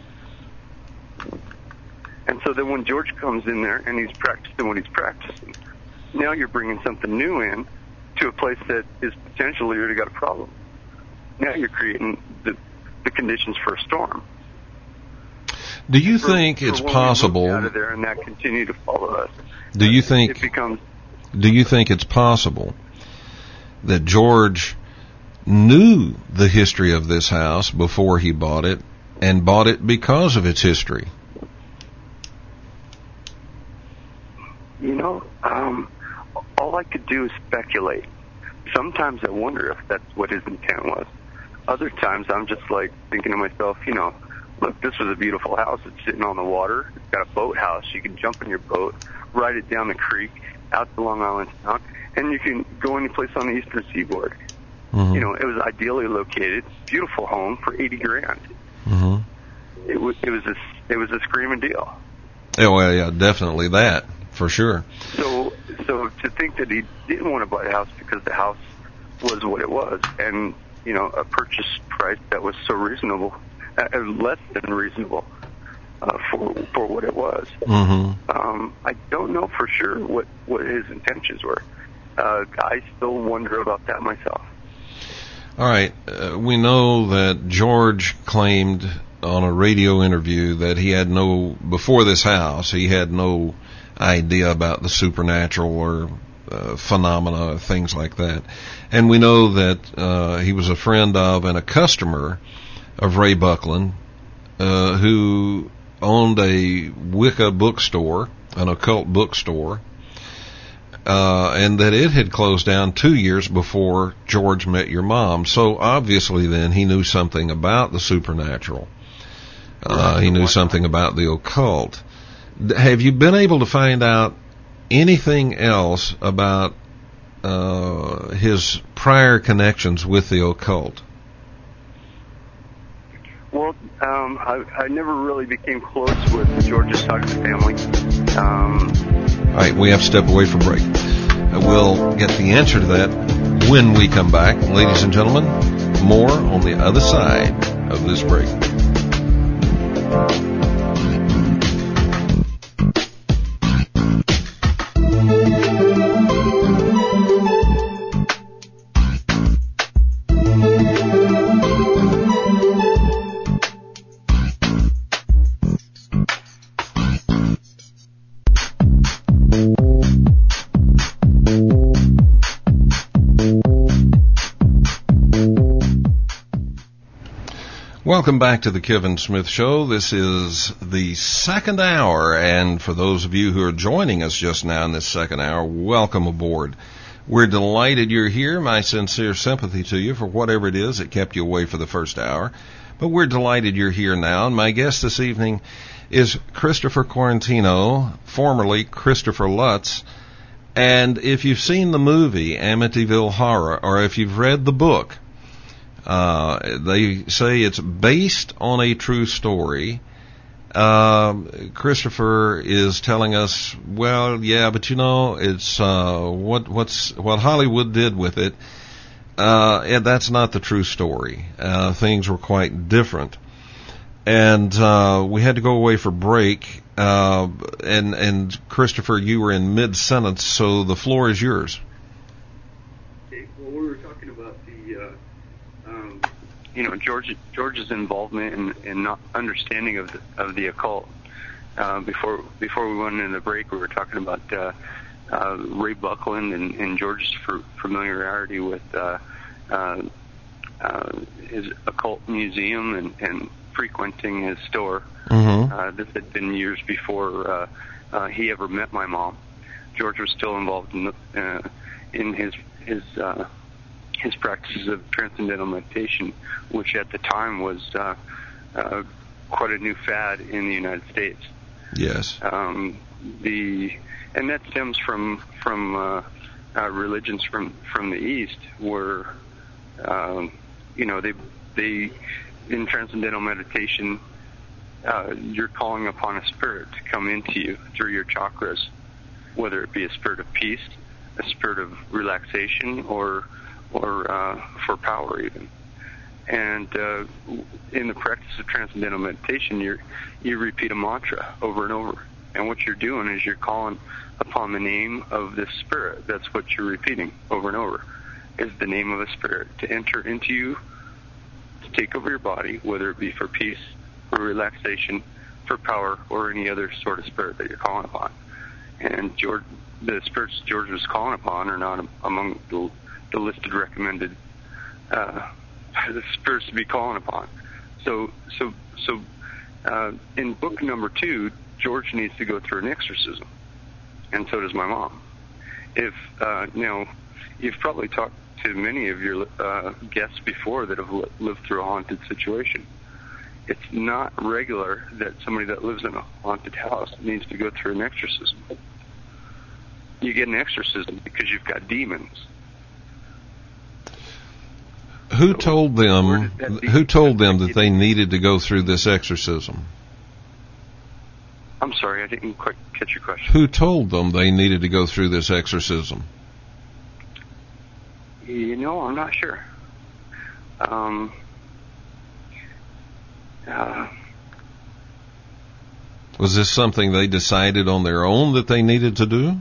And so then when George comes in there and he's practicing what he's practicing, now you're bringing something new in to a place that is potentially already got a problem. Now you're creating the, the conditions for a storm. Do you for, think for it's when possible? We move out of there and that continue to follow us. Do you think it becomes? Do you think it's possible that George knew the history of this house before he bought it, and bought it because of its history? You know, um, all I could do is speculate. Sometimes I wonder if that's what his intent was. Other times I'm just like thinking to myself, you know, look, this was a beautiful house. It's sitting on the water. It's got a boathouse. You can jump in your boat, ride it down the creek, out to Long Island Sound, and you can go any place on the eastern seaboard. Mm-hmm. You know, it was ideally located, beautiful home for eighty grand. Mm-hmm. It was, it was a, it was a screaming deal. Yeah, well, yeah, definitely that, for sure. So, so to think that he didn't want to buy the house because the house was what it was, and you know, a purchase price that was so reasonable, uh, less than reasonable uh, for for what it was. Mm-hmm. Um, I don't know for sure what what his intentions were. Uh, I still wonder about that myself. All right. Uh, we know that George claimed on a radio interview that he had no, before this house, he had no idea about the supernatural or uh, phenomena, things like that. And we know that uh, he was a friend of and a customer of Ray Buckland, uh, who owned a Wicca bookstore, an occult bookstore, Uh, and that it had closed down two years before George met your mom. So obviously then he knew something about the supernatural. Uh, he knew something about the occult. Have you been able to find out anything else about uh, his prior connections with the occult? Well, um, I, I never really became close with George's side of the family. Um, All right, we have to step away for break. We'll get the answer to that when we come back. Ladies and gentlemen, more on the other side of this break. Welcome back to the Kevin Smith Show. This is the second hour, and for those of you who are joining us just now in this second hour, welcome aboard. We're delighted you're here. My sincere sympathy to you for whatever it is that kept you away for the first hour. But we're delighted you're here now, and my guest this evening is Christopher Quarantino, formerly Christopher Lutz. And if you've seen the movie Amityville Horror, or if you've read the book, Uh, they say it's based on a true story. Uh, Christopher is telling us, well, yeah, but you know, it's uh, what what's what Hollywood did with it. Uh, and that's not the true story. Uh, things were quite different, and uh, we had to go away for break. Uh, and and Christopher, you were in mid sentence, so the floor is yours. Okay, well, we were talking about the. Uh You know, George, George's involvement in, in not understanding of the, of the occult. Uh, before before we went into the break, we were talking about uh, uh, Ray Buckland and, and George's familiarity with uh, uh, uh, his occult museum and, and frequenting his store. Mm-hmm. Uh, this had been years before uh, uh, he ever met my mom. George was still involved in the, uh, in his his uh, his practices of transcendental meditation, which at the time was uh, uh, quite a new fad in the United States. Yes. Um, the and that stems from from uh, uh, religions from from the East, where um, you know they they in transcendental meditation, uh, you're calling upon a spirit to come into you through your chakras, whether it be a spirit of peace, a spirit of relaxation, or or uh, for power even. And uh, in the practice of transcendental meditation, you you repeat a mantra over and over. And what you're doing is you're calling upon the name of this spirit. That's what you're repeating over and over, is the name of a spirit to enter into you, to take over your body, whether it be for peace, for relaxation, for power, or any other sort of spirit that you're calling upon. And George, the spirits George was calling upon are not among the, the listed recommended uh, the spirits to be calling upon. So, so, so, uh, in book number two, George needs to go through an exorcism, and so does my mom. If uh, you know, you've probably talked to many of your uh, guests before that have li- lived through a haunted situation. It's not regular that somebody that lives in a haunted house needs to go through an exorcism. You get an exorcism because you've got demons. Who told them? Who told them that they needed to go through this exorcism? I'm sorry, I didn't quite catch your question. Who told them they needed to go through this exorcism? You know, I'm not sure. Um, uh, Was this something they decided on their own that they needed to do?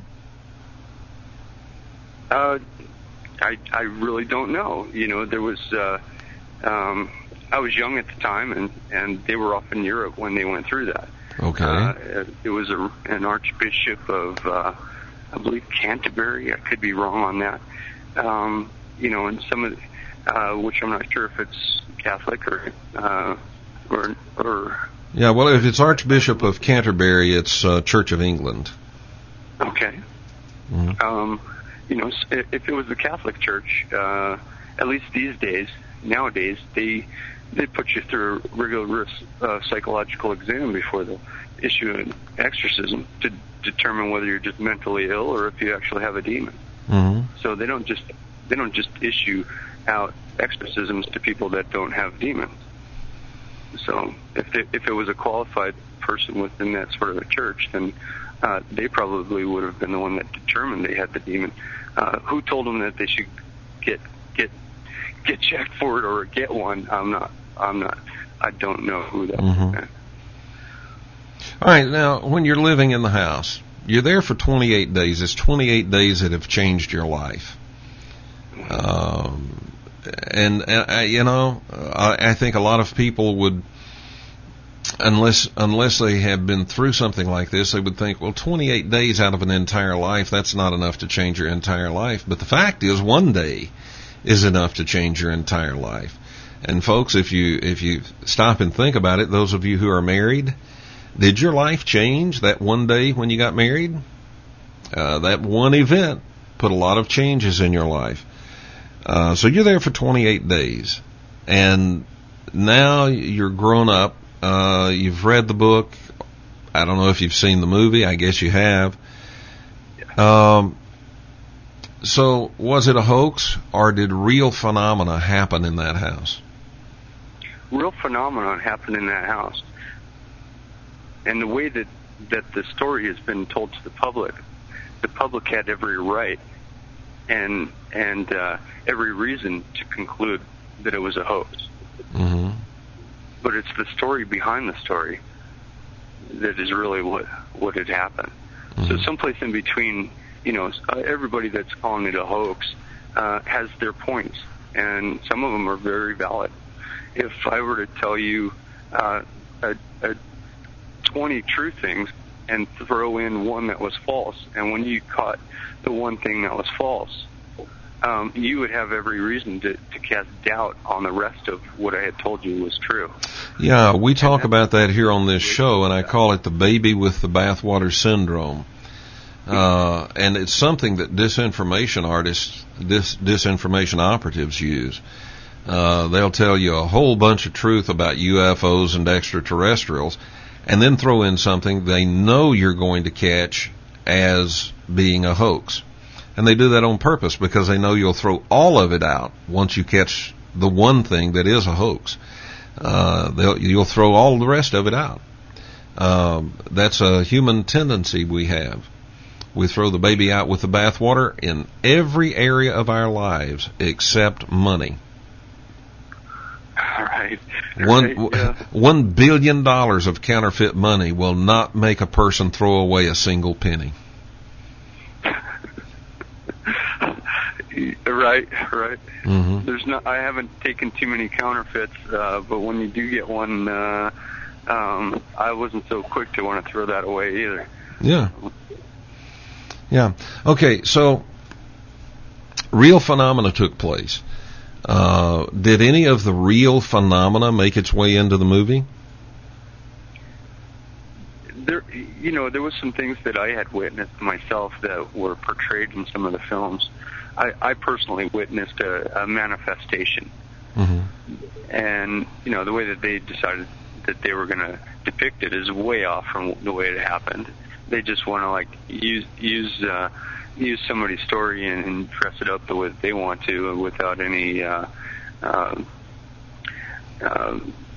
Uh, I I really don't know. You know, there was uh, um, I was young at the time, and and they were off in Europe when they went through that. Okay. Uh, it was a, an archbishop of, uh, I believe, Canterbury. I could be wrong on that. Um, you know, and some of, the, uh, which I'm not sure if it's Catholic or, uh, or, or. Yeah, well, if it's Archbishop of Canterbury, it's uh, Church of England. Okay. Mm-hmm. Um, you know, if it was the Catholic Church, uh, at least these days, nowadays, they. They put you through a rigorous uh, psychological exam before they'll issue an exorcism to determine whether you're just mentally ill or if you actually have a demon. Mm-hmm. So they don't just they don't just issue out exorcisms to people that don't have demons. So if they, if it was a qualified person within that sort of a church, then uh, they probably would have been the one that determined they had the demon. Uh, who told them that they should get get get checked for it or get one? I'm not. I'm not. I don't know who that mm-hmm. is. All right. Now, when you're living in the house, you're there for twenty-eight days. It's twenty-eight days that have changed your life. Um, and, and uh, you know, I, I think a lot of people would, unless unless they have been through something like this, they would think, well, twenty-eight days out of an entire life, that's not enough to change your entire life. But the fact is, one day is enough to change your entire life. And folks, if you if you stop and think about it, those of you who are married, did your life change that one day when you got married? Uh, that one event put a lot of changes in your life. Uh, so you're there for twenty-eight days, and now you're grown up. Uh, you've read the book. I don't know if you've seen the movie. I guess you have. Um. So was it a hoax, or did real phenomena happen in that house? Real phenomenon happened in that house. And the way that, that the story has been told to the public, the public had every right and and uh, every reason to conclude that it was a hoax. Mm-hmm. But it's the story behind the story that is really what, what had happened. Mm-hmm. So someplace in between, you know, everybody that's calling it a hoax uh, has their points, and some of them are very valid. If I were to tell you uh, a, a twenty true things and throw in one that was false, and when you caught the one thing that was false, um, you would have every reason to, to cast doubt on the rest of what I had told you was true. Yeah, we talk about that here on this show, and I call it the baby with the bathwater syndrome. Uh, and it's something that disinformation artists, dis, disinformation operatives use. Uh, they'll tell you a whole bunch of truth about U F Os and extraterrestrials, and then throw in something they know you're going to catch as being a hoax. And they do that on purpose because they know you'll throw all of it out once you catch the one thing that is a hoax. Uh, they'll, you'll throw all the rest of it out. Um, that's a human tendency we have. We throw the baby out with the bathwater in every area of our lives except money. Right. One, right, yeah. one billion dollars of counterfeit money will not make a person throw away a single penny. Right, right. Mm-hmm. There's not. I haven't taken too many counterfeits, uh, but when you do get one, uh, um, I wasn't so quick to want to throw that away either. Yeah. Yeah. Okay. So, real phenomena took place. Uh, did any of the real phenomena make its way into the movie? There, you know, there was some things that I had witnessed myself that were portrayed in some of the films. I, I personally witnessed a, a manifestation, mm-hmm. and you know, the way that they decided that they were going to depict it is way off from the way it happened. They just want to like use use uh, use somebody's story and, and dress it up the way that they want to, without any. Uh, uh, uh,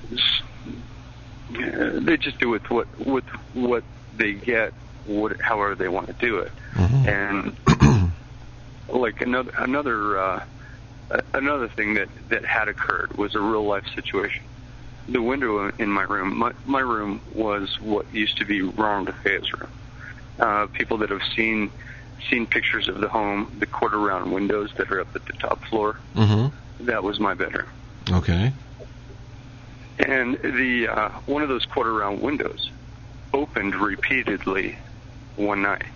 they just do with what with what they get, what, however they want to do it, mm-hmm. and. Like another another uh, another thing that, that had occurred was a real life situation. The window in my room, my, my room was what used to be Ronald DeFeo's room. Uh, people that have seen seen pictures of the home, the quarter round windows that are up at the top floor, mm-hmm. that was my bedroom. Okay. And the uh, one of those quarter round windows opened repeatedly one night.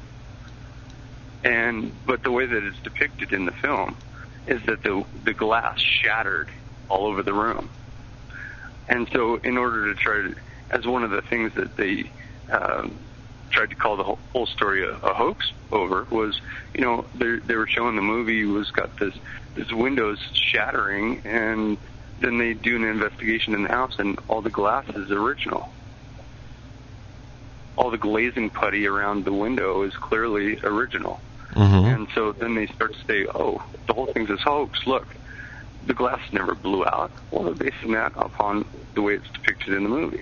And but the way that it's depicted in the film is that the the glass shattered all over the room. And so, in order to try to, as one of the things that they um, tried to call the whole, whole story a, a hoax over, was, you know, they they were showing the movie was got this this windows shattering, and then they do an investigation in the house, and all the glass is original. All the glazing putty around the window is clearly original. Mm-hmm. And so then they start to say, oh, the whole thing's a hoax. Look, the glass never blew out. Well, they're basing that upon the way it's depicted in the movie.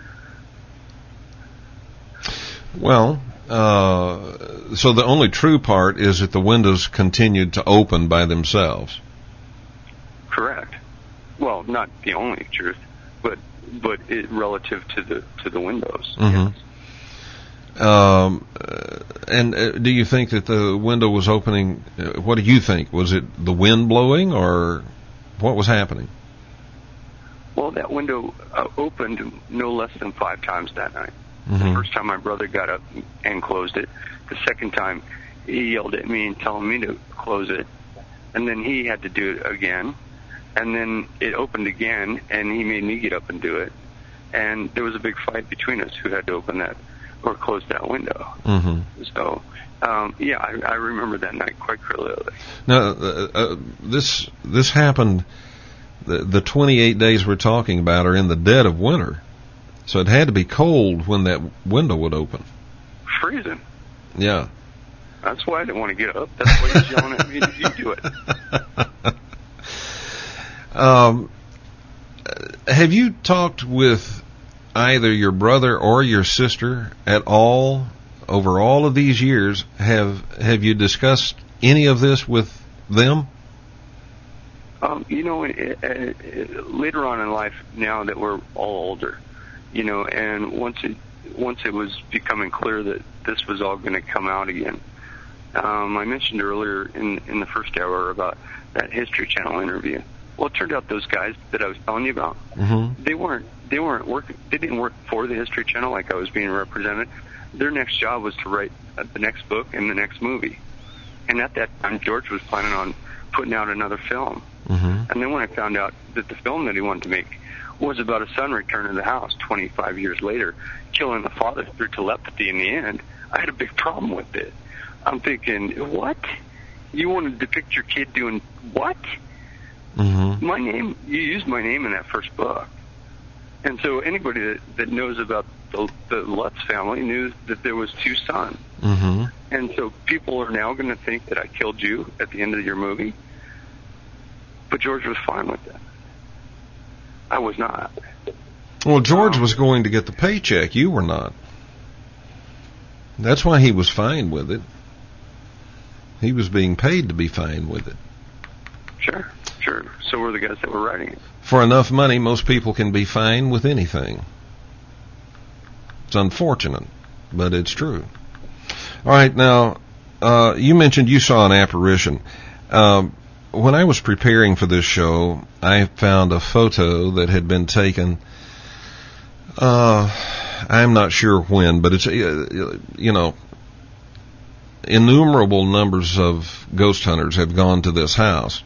Well, uh, so the only true part is that the windows continued to open by themselves. Correct. Well, not the only truth, but but it relative to the to the windows. Mm-hmm. Yes. Um, uh, and uh, do you think that the window was opening? Uh, what do you think? Was it the wind blowing, or what was happening? Well, that window uh, opened no less than five times that night. Mm-hmm. The first time my brother got up and closed it. The second time, he yelled at me and telling me to close it. And then he had to do it again. And then it opened again, and he made me get up and do it. And there was a big fight between us who had to open that or close that window. Mm-hmm. So, um, yeah, I, I remember that night quite clearly. Now, uh, uh, this this happened, the, the twenty-eight days we're talking about are in the dead of winter. So it had to be cold when that window would open. Freezing. Yeah. That's why I didn't want to get up. That's why he's yelling at me to you do it. Um, have you talked with either your brother or your sister at all over all of these years? Have Have you discussed any of this with them? Um, you know, it, it, it, later on in life, now that we're all older, you know, and once it once it was becoming clear that this was all going to come out again, um, I mentioned earlier in in the first hour about that History Channel interview. Well, it turned out those guys that I was telling you about, mm-hmm. they weren't they weren't working. They didn't work for the History Channel like I was being represented. Their next job was to write the next book and the next movie, And at that time, George was planning on putting out another film. Mm-hmm. And then when I found out that the film that he wanted to make was about a son returning to the house twenty-five years later, killing the father through telepathy in the end, I had a big problem with it. I'm thinking, what? You want to depict your kid doing what? Mm-hmm. My name, you used my name in that first book. And so anybody that, that knows about the, the Lutz family knew that there was two sons. Mm-hmm. And so people are now going to think that I killed you at the end of your movie. But George was fine with that. I was not. Well, George Um, was going to get the paycheck. You were not. That's why he was fine with it. He was being paid to be fine with it. Sure, sure. So were the guys that were writing it. For enough money, most people can be fine with anything. It's unfortunate, but it's true. All right, now, uh, you mentioned you saw an apparition. Um, when I was preparing for this show, I found a photo that had been taken, uh, I'm not sure when, but it's, uh, you know, innumerable numbers of ghost hunters have gone to this house.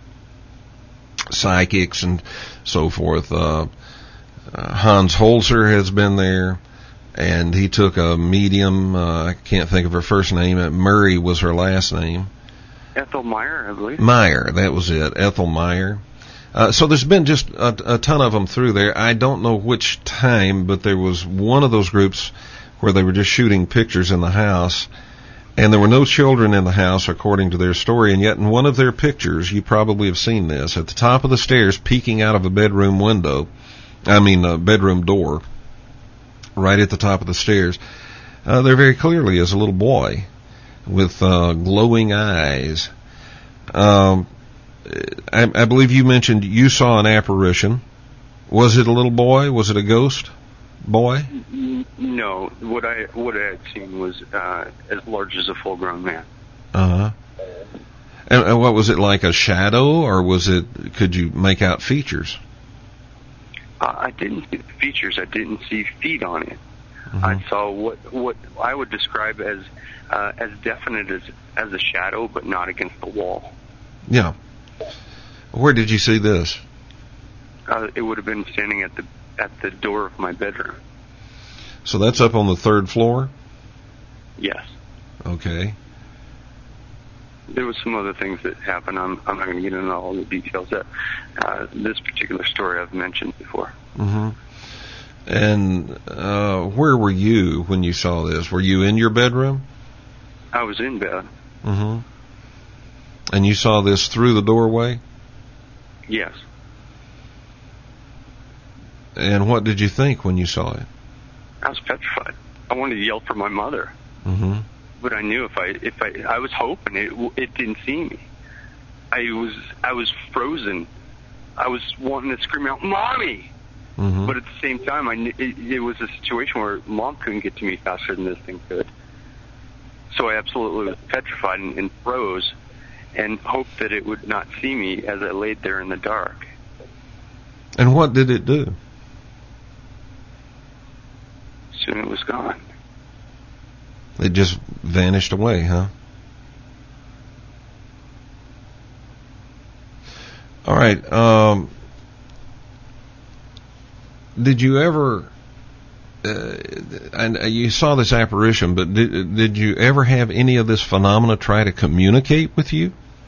Psychics and so forth. Uh, uh, Hans Holzer has been there, and he took a medium, uh, I can't think of her first name, Murray was her last name. Ethel Meyer, I believe. Meyer, that was it, Ethel Meyer. Uh, so there's been just a, a ton of them through there. I don't know which time, but there was one of those groups where they were just shooting pictures in the house, and there were no children in the house, according to their story, and yet in one of their pictures, you probably have seen this, at the top of the stairs, peeking out of a bedroom window, I mean a bedroom door, right at the top of the stairs, uh, there very clearly is a little boy with uh, glowing eyes. Um, I, I believe you mentioned you saw an apparition. Was it a little boy? Was it a ghost boy? No, what I what I had seen was uh, as large as a full-grown man. Uh-huh. And, and what was it, like a shadow, or was it, could you make out features? Uh, I didn't see the features. I didn't see feet on it. Mm-hmm. I saw what what I would describe as uh, as definite as as a shadow, but not against the wall. Yeah. Where did you see this? Uh, it would have been standing at the at the door of my bedroom. So that's up on the third floor? Yes. Okay. There was some other things that happened. I'm I'm not going to get into all the details that uh, this particular story I've mentioned before. Mm-hmm. And uh, where were you when you saw this? Were you in your bedroom? I was in bed. Mm-hmm. And you saw this through the doorway? Yes. And what did you think when you saw it? I was petrified. I wanted to yell for my mother. Mm-hmm. But I knew if I if I I was hoping it it didn't see me. I was I was frozen. I was wanting to scream out, "Mommy!" Mm-hmm. But at the same time, I knew it, it was a situation where Mom couldn't get to me faster than this thing could. So I absolutely was petrified and, and froze, and hoped that it would not see me as I laid there in the dark. And what did it do? Soon it was gone. It just vanished away, huh? All right. Um, did you ever? Uh, and you saw this apparition, but did did you ever have any of this phenomena try to communicate with you?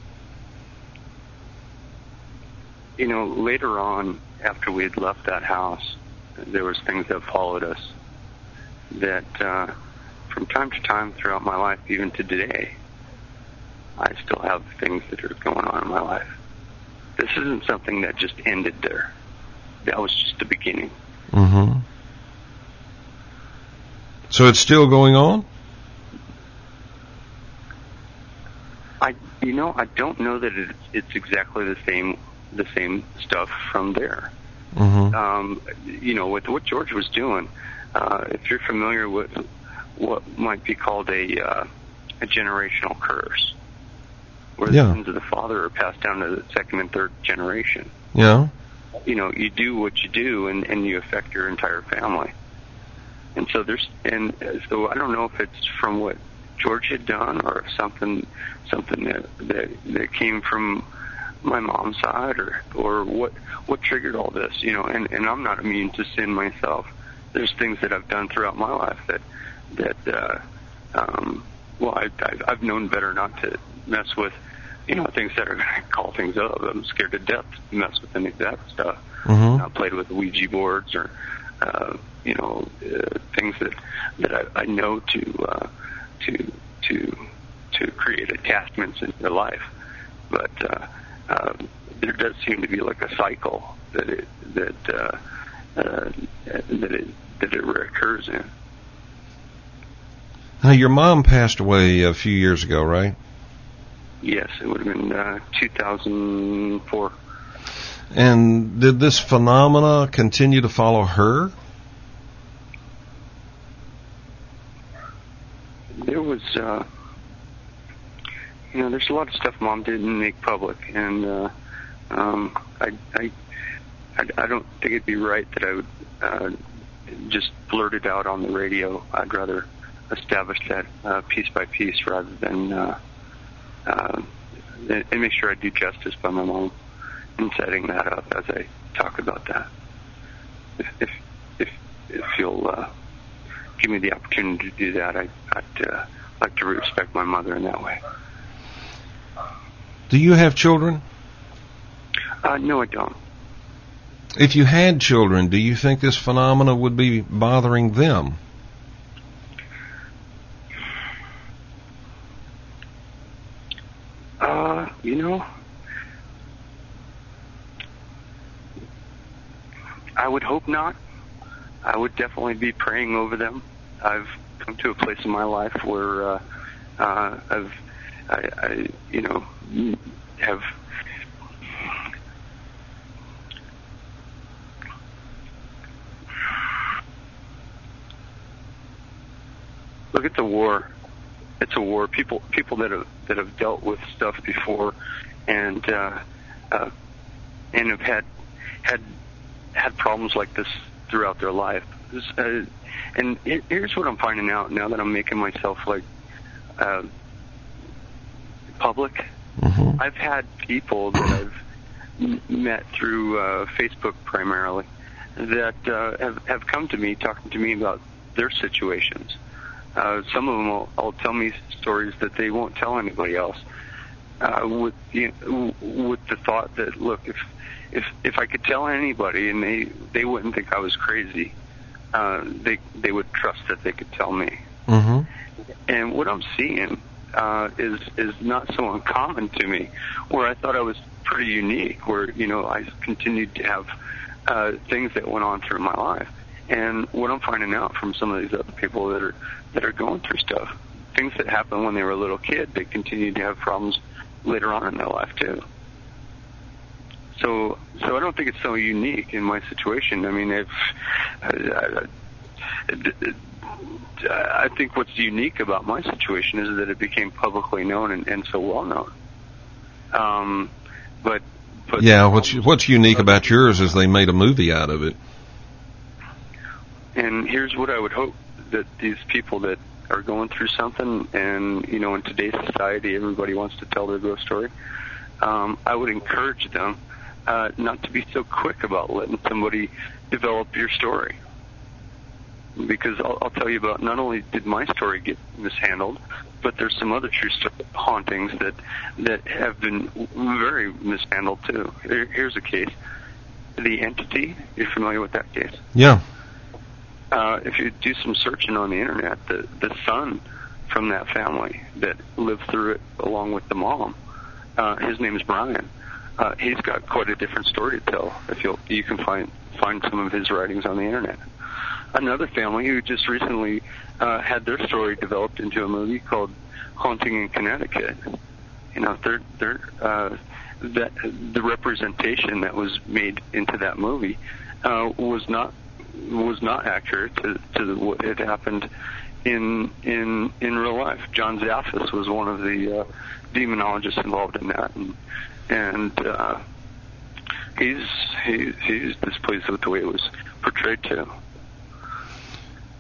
You know, later on, after we had left that house, there was things that followed us that, uh, from time to time throughout my life, even to today, I still have things that are going on in my life. This isn't something that just ended there. That was just the beginning. Mm-hmm. So it's still going on? I, you know, I don't know that it's, it's exactly the same, the same stuff from there. Mm-hmm. Um, you know, with what George was doing, uh, if you're familiar with what might be called a, uh, a generational curse, where Yeah. the sins of the father are passed down to the second and third generation. Yeah. You know, you do what you do, and, and you affect your entire family. And so there's, and so I don't know if it's from what George had done, or something something that that, that came from my mom's side, or or what what triggered all this, you know. And, and I'm not immune to sin myself. There's things that I've done throughout my life that that uh, um, well, I, I've, I've known better not to mess with, you know, things that are going to call things up. I'm scared to death to mess with any of that stuff. Mm-hmm. I played with Ouija boards, or uh, you know, uh, things that that I, I know to uh, to to to create attachments in your life. But uh, uh, there does seem to be like a cycle that it that uh, uh, that it that it recurs in. Now, your mom passed away a few years ago, right? Yes, it would have been uh, two thousand four. And did this phenomena continue to follow her? There was, uh, you know, there's a lot of stuff Mom didn't make public, and uh, um, I, I, I, I don't think it'd be right that I would uh, just blurt it out on the radio. I'd rather establish that uh, piece by piece rather than uh, uh, and make sure I do justice by my mom in setting that up as I talk about that. If if if, if you'll uh, give me the opportunity to do that, I, I'd uh, like to respect my mother in that way. Do you have children? Uh, no, I don't. If you had children, do you think this phenomena would be bothering them? Uh, you know, I would hope not. I would definitely be praying over them. I've come to a place in my life where uh, uh, I've, I, I, you know, have look at the war. It's a war. People, people that have that have dealt with stuff before, and uh, uh, and have had had had problems like this throughout their life. This, uh, and it, here's what I'm finding out now that I'm making myself like uh, public. Mm-hmm. I've had people that I've m- met through uh, Facebook primarily that uh, have have come to me talking to me about their situations. Uh, some of them will, will tell me stories that they won't tell anybody else, uh, with you know, with the thought that, look, if if if I could tell anybody and they, they wouldn't think I was crazy, uh, they they would trust that they could tell me. Mm-hmm. And what I'm seeing uh, is is not so uncommon to me, where I thought I was pretty unique, where you know I continued to have uh, things that went on through my life. And what I'm finding out from some of these other people that are that are going through stuff, things that happened when they were a little kid, they continue to have problems later on in their life too. So, so I don't think it's so unique in my situation. I mean, if I, I, I think what's unique about my situation is that it became publicly known and, and so well known. Um, but, but yeah, what's what's unique about yours is they made a movie out of it. And here's what I would hope, that these people that are going through something, and, you know, in today's society, everybody wants to tell their ghost story. Um, I would encourage them uh, not to be so quick about letting somebody develop your story. Because I'll, I'll tell you about, not only did my story get mishandled, but there's some other true hauntings that, that have been very mishandled too. Here, here's a case. The Entity, you're familiar with that case? Yeah. Uh, if you do some searching on the internet, the, the son from that family that lived through it along with the mom, uh, his name is Brian. Uh, he's got quite a different story to tell. If you'll, you can find find some of his writings on the internet. Another family who just recently uh, had their story developed into a movie called Haunting in Connecticut. You know, they're, they're, uh, that the representation that was made into that movie uh, was not. was not accurate to, to what had happened in in in real life. John Zaffis was one of the uh, demonologists involved in that, and and uh, he's he, he's displeased with the way it was portrayed too.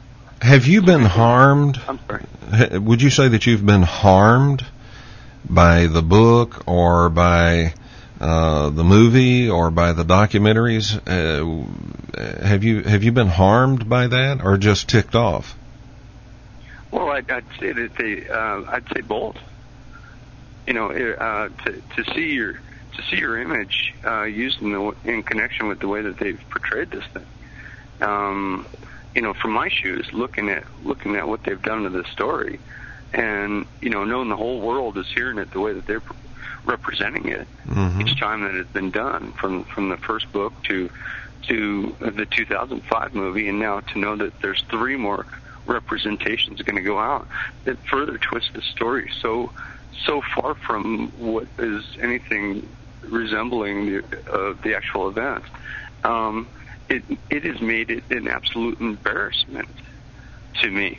Have you been harmed? I'm sorry. Would you say that you've been harmed by the book or by uh, the movie or by the documentaries? Uh, have you have you been harmed by that or just ticked off? Well, I'd, I'd say that they, uh, I'd say both. You know, uh, to to see your to see your image uh, used in the in connection with the way that they've portrayed this thing. Um, you know, from my shoes, looking at looking at what they've done to this story, and you know, knowing the whole world is hearing it the way that they're representing it mm-hmm. each time that it's been done, from from the first book to to the two thousand five movie, and now to know that there's three more representations going to go out that further twist the story so so far from what is anything resembling the, uh, the actual event. Um, it it has made it an absolute embarrassment to me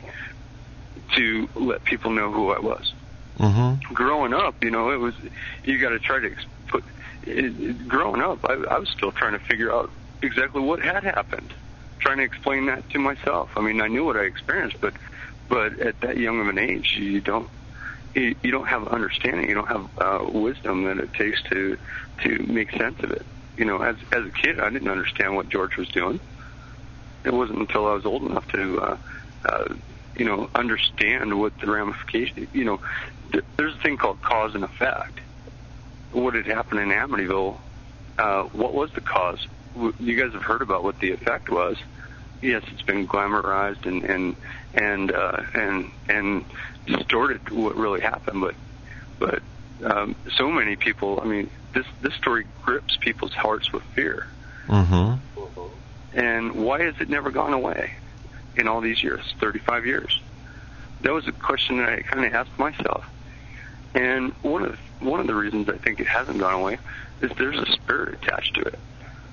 to let people know who I was. Mm-hmm. Growing up, you know, it was you got to try to put. It, it, growing up, I, I was still trying to figure out exactly what had happened, trying to explain that to myself. I mean, I knew what I experienced, but but at that young of an age, you don't you, you don't have understanding, you don't have uh, wisdom that it takes to to make sense of it. You know, as as a kid, I didn't understand what George was doing. It wasn't until I was old enough to, uh, uh, you know, understand what the ramification. You know, th- there's a thing called cause and effect. What had happened in Amityville? Uh, what was the cause? You guys have heard about what the effect was. Yes, it's been glamorized and and and uh, and and distorted what really happened, but but um, so many people. I mean, this this story grips people's hearts with fear. Mm-hmm. And why has it never gone away in all these years, thirty-five years? That was a question that I kind of asked myself. And one of the, one of the reasons I think it hasn't gone away is there's a spirit attached to it.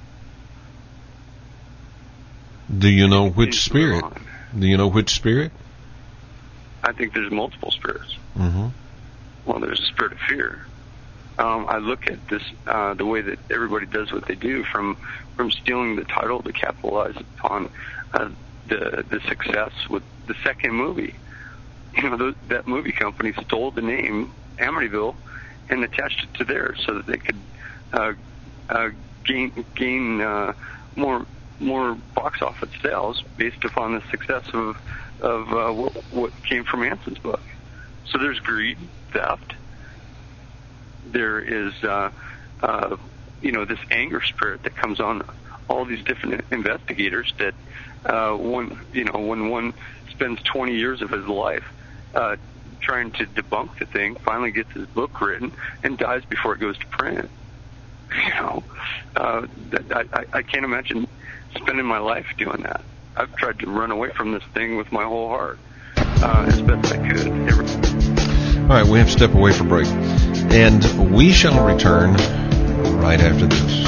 Do you know which spirit? Do you know which spirit? I think there's multiple spirits. Mm-hmm. Well, there's a spirit of fear. Um, I look at this, uh, the way that everybody does what they do, from from stealing the title to capitalize upon uh, the the success with the second movie. You know, th- that movie company stole the name Amityville and attached it to theirs so that they could uh, uh, gain gain uh, more more box office sales based upon the success of of uh, what, what came from Anson's book. So there's greed, theft. There is, uh, uh, you know, this anger spirit that comes on all these different investigators that, uh, one, you know, when one spends twenty years of his life uh, trying to debunk the thing, finally gets his book written, and dies before it goes to print. You know, uh, that, I, I can't imagine spending my life doing that. I've tried to run away from this thing with my whole heart uh, as best I could. Every- All right, we have to step away for break. And we shall return right after this.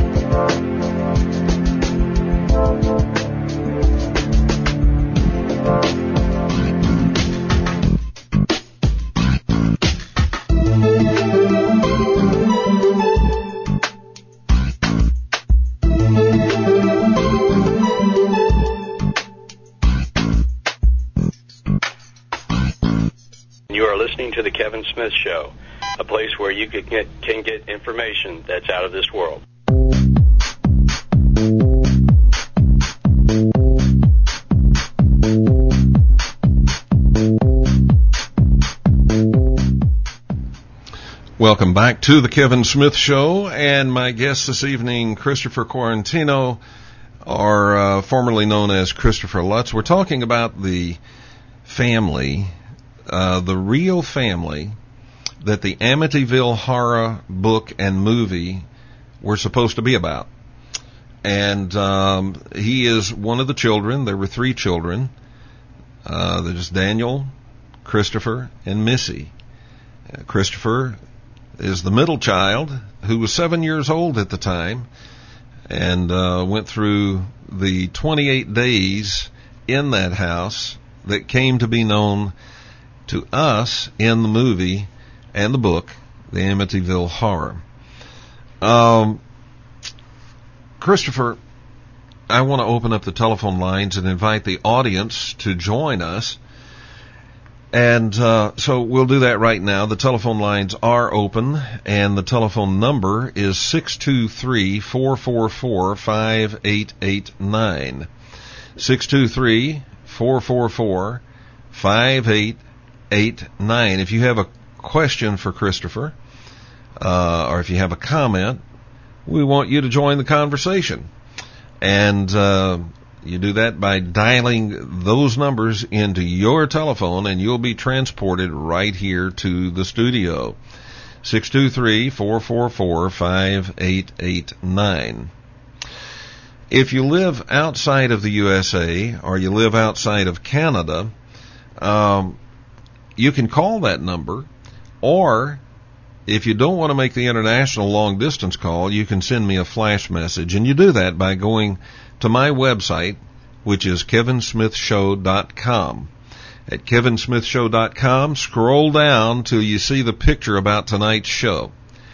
You are listening to The Kevin Smith Show, a place where you can get, can get information that's out of this world. Welcome back to The Kevin Smith Show, and my guest this evening, Christopher Quarantino, or uh, formerly known as Christopher Lutz. We're talking about the family, uh, the real family that the Amityville Horror book and movie were supposed to be about. And um, he is one of the children. There were three children. Uh, there's Daniel, Christopher, and Missy. Uh, Christopher is the middle child, who was seven years old at the time, and uh, went through the twenty-eight days in that house that came to be known to us in the movie and the book, The Amityville Horror. Um, Christopher, I want to open up the telephone lines and invite the audience to join us. And uh, so we'll do that right now. The telephone lines are open, and the telephone number is six two three, four four four, five eight eight nine. six two three, four four four, five eight eight nine. If you have a question for Christopher, uh, or if you have a comment, we want you to join the conversation. And uh you do that by dialing those numbers into your telephone, and you'll be transported right here to the studio. six two three, four four four, five eight eight nine. If you live outside of the U S A or you live outside of Canada, um, you can call that number, or if you don't want to make the international long-distance call, you can send me a flash message, and you do that by going to my website, which is kevin smith show dot com. At kevin smith show dot com, scroll down till you see the picture about tonight's show.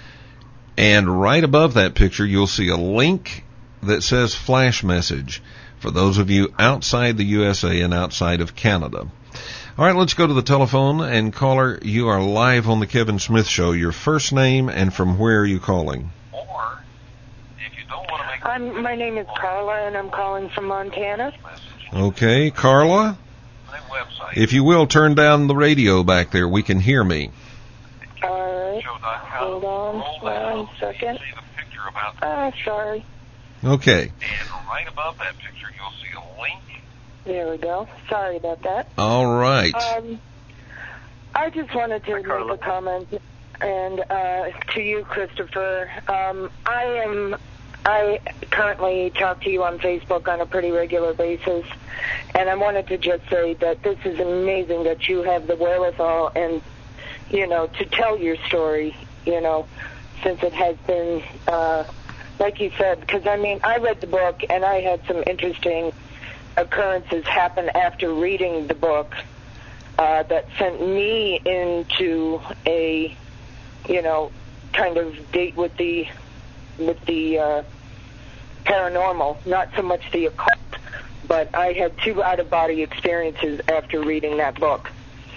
And right above that picture, you'll see a link that says flash message for those of you outside the U S A and outside of Canada. All right, let's go to the telephone. And caller, you are live on the Kevin Smith Show. Your first name and from where are you calling? Or, if you don't want to make... I'm, my name is Carla, and I'm calling from Montana. Okay, Carla, if you will, turn down the radio back there. We can hear me. All right. Hold on one second. Ah, sorry. Okay. And right above that picture, you'll see a link. There we go. Sorry about that. All right. Um, I just wanted to make a comment, and uh, to you, Christopher. Um, I am. I currently talk to you on Facebook on a pretty regular basis, and I wanted to just say that this is amazing that you have the wherewithal and, you know, to tell your story, you know, since it has been, uh, like you said, because, I mean, I read the book, and I had some interesting occurrences happen after reading the book uh, that sent me into a, you know, kind of date with the with the uh, paranormal, not so much the occult, but I had two out-of-body experiences after reading that book.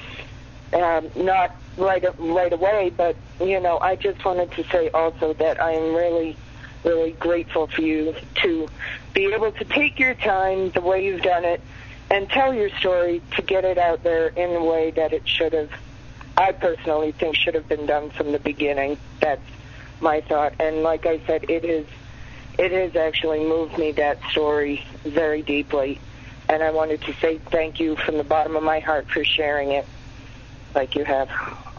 Um, not right right away, but, you know, I just wanted to say also that I am really, really grateful for you to be able to take your time the way you've done it and tell your story to get it out there in a way that it should have, I personally think should have been done from the beginning. That's my thought. And like I said, it is, it has actually moved me, that story, very deeply. And I wanted to say thank you from the bottom of my heart for sharing it like you have.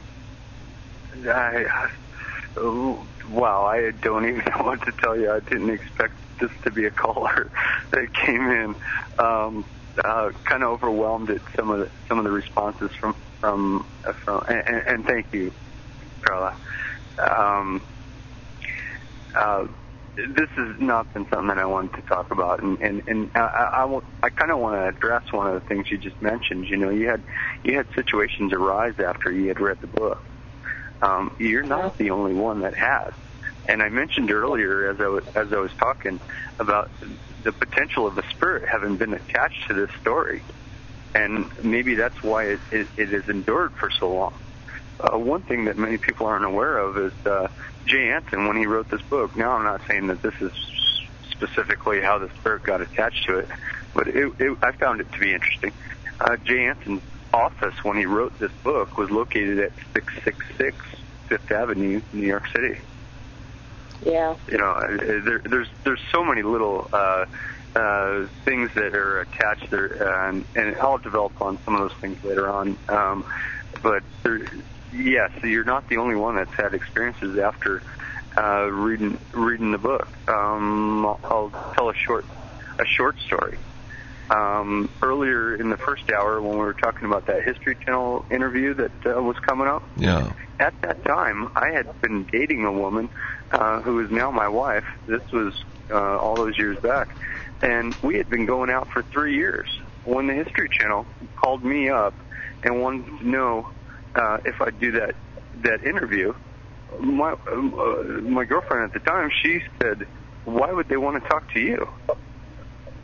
I, oh, wow, I don't even know what to tell you. I didn't expect this to be a caller that came in. Um, uh, kind of overwhelmed at some of the, some of the responses from from uh, from, and, and thank you, Carla. Um, uh, this has not been something that I wanted to talk about, and and, and I, I, I kind of want to address one of the things you just mentioned. You know, you had you had situations arise after you had read the book. Um, you're not the only one that has. And I mentioned earlier, as I was, as I was talking, about the potential of the spirit having been attached to this story, and maybe that's why it, it, it has endured for so long. Uh, one thing that many people aren't aware of is uh, Jay Anson, when he wrote this book. Now, I'm not saying that this is specifically how the spirit got attached to it, but it, it, I found it to be interesting. Uh, Jay Anson's office, when he wrote this book, was located at six sixty-six Fifth Avenue, New York City. Yeah. You know, there, there's there's so many little uh, uh, things that are attached there, and, and I'll develop on some of those things later on. Um, but there, yes, you're not the only one that's had experiences after uh, reading reading the book. Um, I'll, I'll tell a short a short story. Um, earlier in the first hour, when we were talking about that History Channel interview that uh, was coming up, yeah. At that time, I had been dating a woman uh, who is now my wife. This was uh, all those years back, and we had been going out for three years. When the History Channel called me up and wanted to know uh, if I'd do that that interview, my uh, my girlfriend at the time, she said, "Why would they want to talk to you?"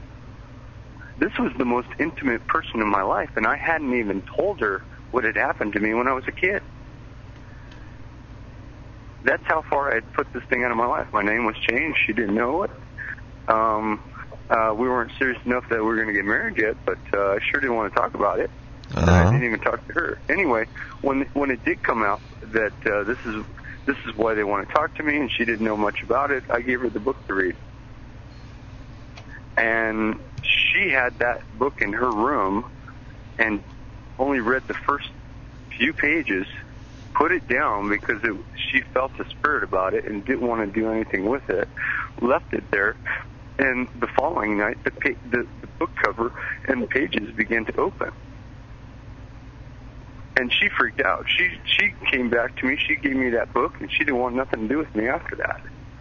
this was the most intimate person in my life, and I hadn't even told her what had happened to me when I was a kid. That's how far I had put this thing out of my life. My name was changed. She didn't know it. Um, uh, we weren't serious enough that we were going to get married yet, but uh, I sure didn't want to talk about it. Uh-huh. I didn't even talk to her. Anyway, when when it did come out that uh, this is this is why they want to talk to me, and she didn't know much about it, I gave her the book to read. And she had that book in her room and only read the first few pages, put it down because it, she felt the spirit about it and didn't want to do anything with it, left it there, and the following night the, pa- the, the book cover and the pages began to open. And she freaked out. She she came back to me, she gave me that book, and she didn't want nothing to do with me after that.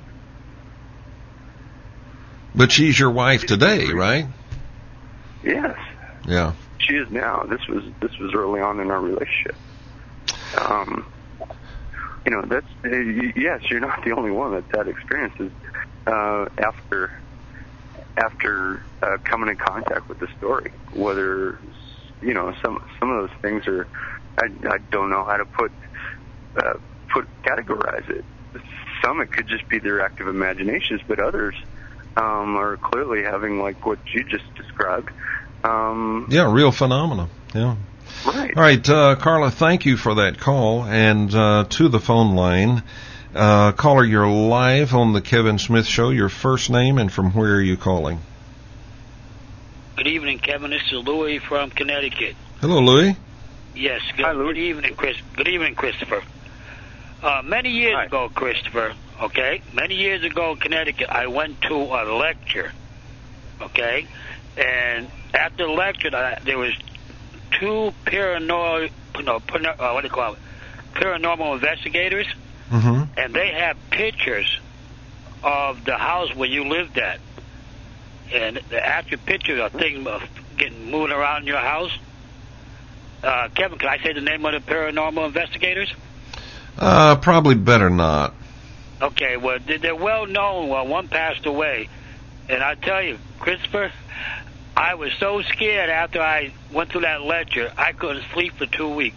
But she's your wife today, right? Yes. Yeah. She is now. This was this was early on in our relationship. Um, you know, that's uh, yes. You're not the only one that that experiences uh, after after uh, coming in contact with the story. Whether you know some some of those things are, I, I don't know how to put uh, put categorize it. Some it could just be their active imaginations, but others um, are clearly having like what you just described. Um, yeah, real phenomena. Yeah. Right. All right, uh, Carla, thank you for that call. And uh, to the phone line, uh, caller, you're live on the Kevin Smith Show. Your first name and from where are you calling? Good evening, Kevin. This is Louis from Connecticut. Hello, Louis. Yes. Good, Hi, Louis. Good evening, Chris. Good evening, Christopher. Uh, many years Hi. ago, Christopher. Okay. Many years ago in Connecticut, I went to a lecture. Okay, and after the lecture, I, there was two paranormal, no, uh, what do you call it? Paranormal investigators, Mm-hmm. and they have pictures of the house where you lived at. And the actual picture, a thing of getting moving around in your house. Uh, Kevin, can I say the name of the paranormal investigators? Uh, probably better not. Okay, well, they're well known. Well, one passed away. And I tell you, Christopher, I was so scared after I went through that lecture, I couldn't sleep for two weeks.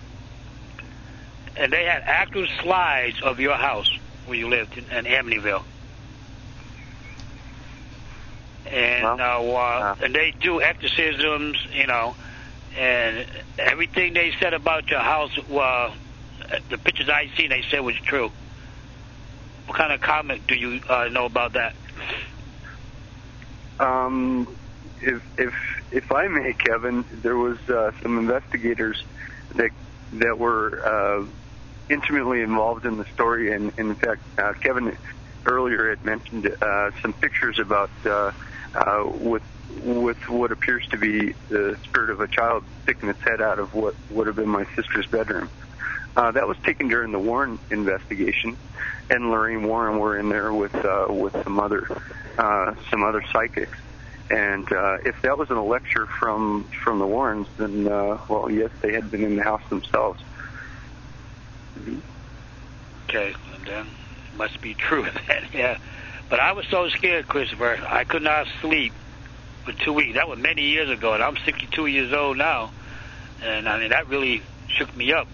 And they had actual slides of your house where you lived in, in Amityville. And Well, uh, uh, and they do exorcisms, you know, and everything they said about your house, uh, the pictures I seen, they said was true. What kind of comment do you uh, know about that? Um, if if if I may, Kevin, there was uh, some investigators that that were uh, intimately involved in the story, and, and in fact, uh, Kevin earlier had mentioned uh, some pictures about uh, uh, with with what appears to be the spirit of a child sticking its head out of what would have been my sister's bedroom. Uh, that was taken during the Warren investigation, and Lorraine Warren were in there with uh, with some other uh, some other psychics. And uh, if that wasn't a lecture from from the Warrens, then uh, well, yes, they had been in the house themselves. Mm-hmm. Okay, and then must be true then, yeah. But I was so scared, Christopher, I could not sleep for two weeks. That was many years ago, and I'm sixty-two years old now. And I mean, that really shook me up.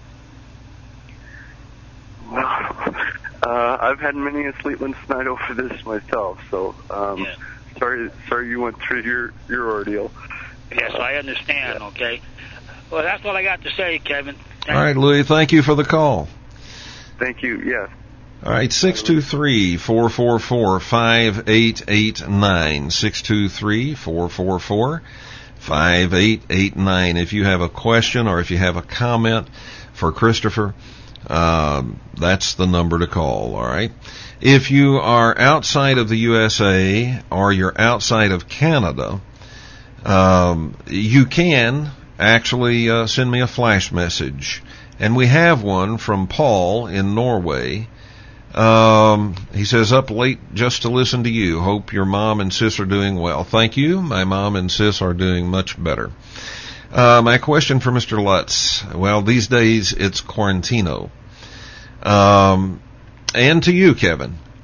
Well, uh, I've had many a sleepless night over this myself, so um, Yeah. sorry, sorry you went through your your ordeal. Yes, I understand, okay. Well, that's all I got to say, Kevin. Thank All right, Louis, thank you for the call. Thank you. Yes. All right, six two three, four four four, five eight eight nine. six two three, four four four, five eight eight nine. If you have a question or if you have a comment for Christopher, um, that's the number to call, all right? If you are outside of the U S A or you're outside of Canada, um, you can actually uh, send me a flash message. And we have one from Paul in Norway. Um, he says, up late just to listen to you. Hope your mom and sis are doing well. Thank you. My mom and sis are doing much better. Uh, my question for Mister Lutz. Well, these days it's Quarantino. Um, and to you, Kevin.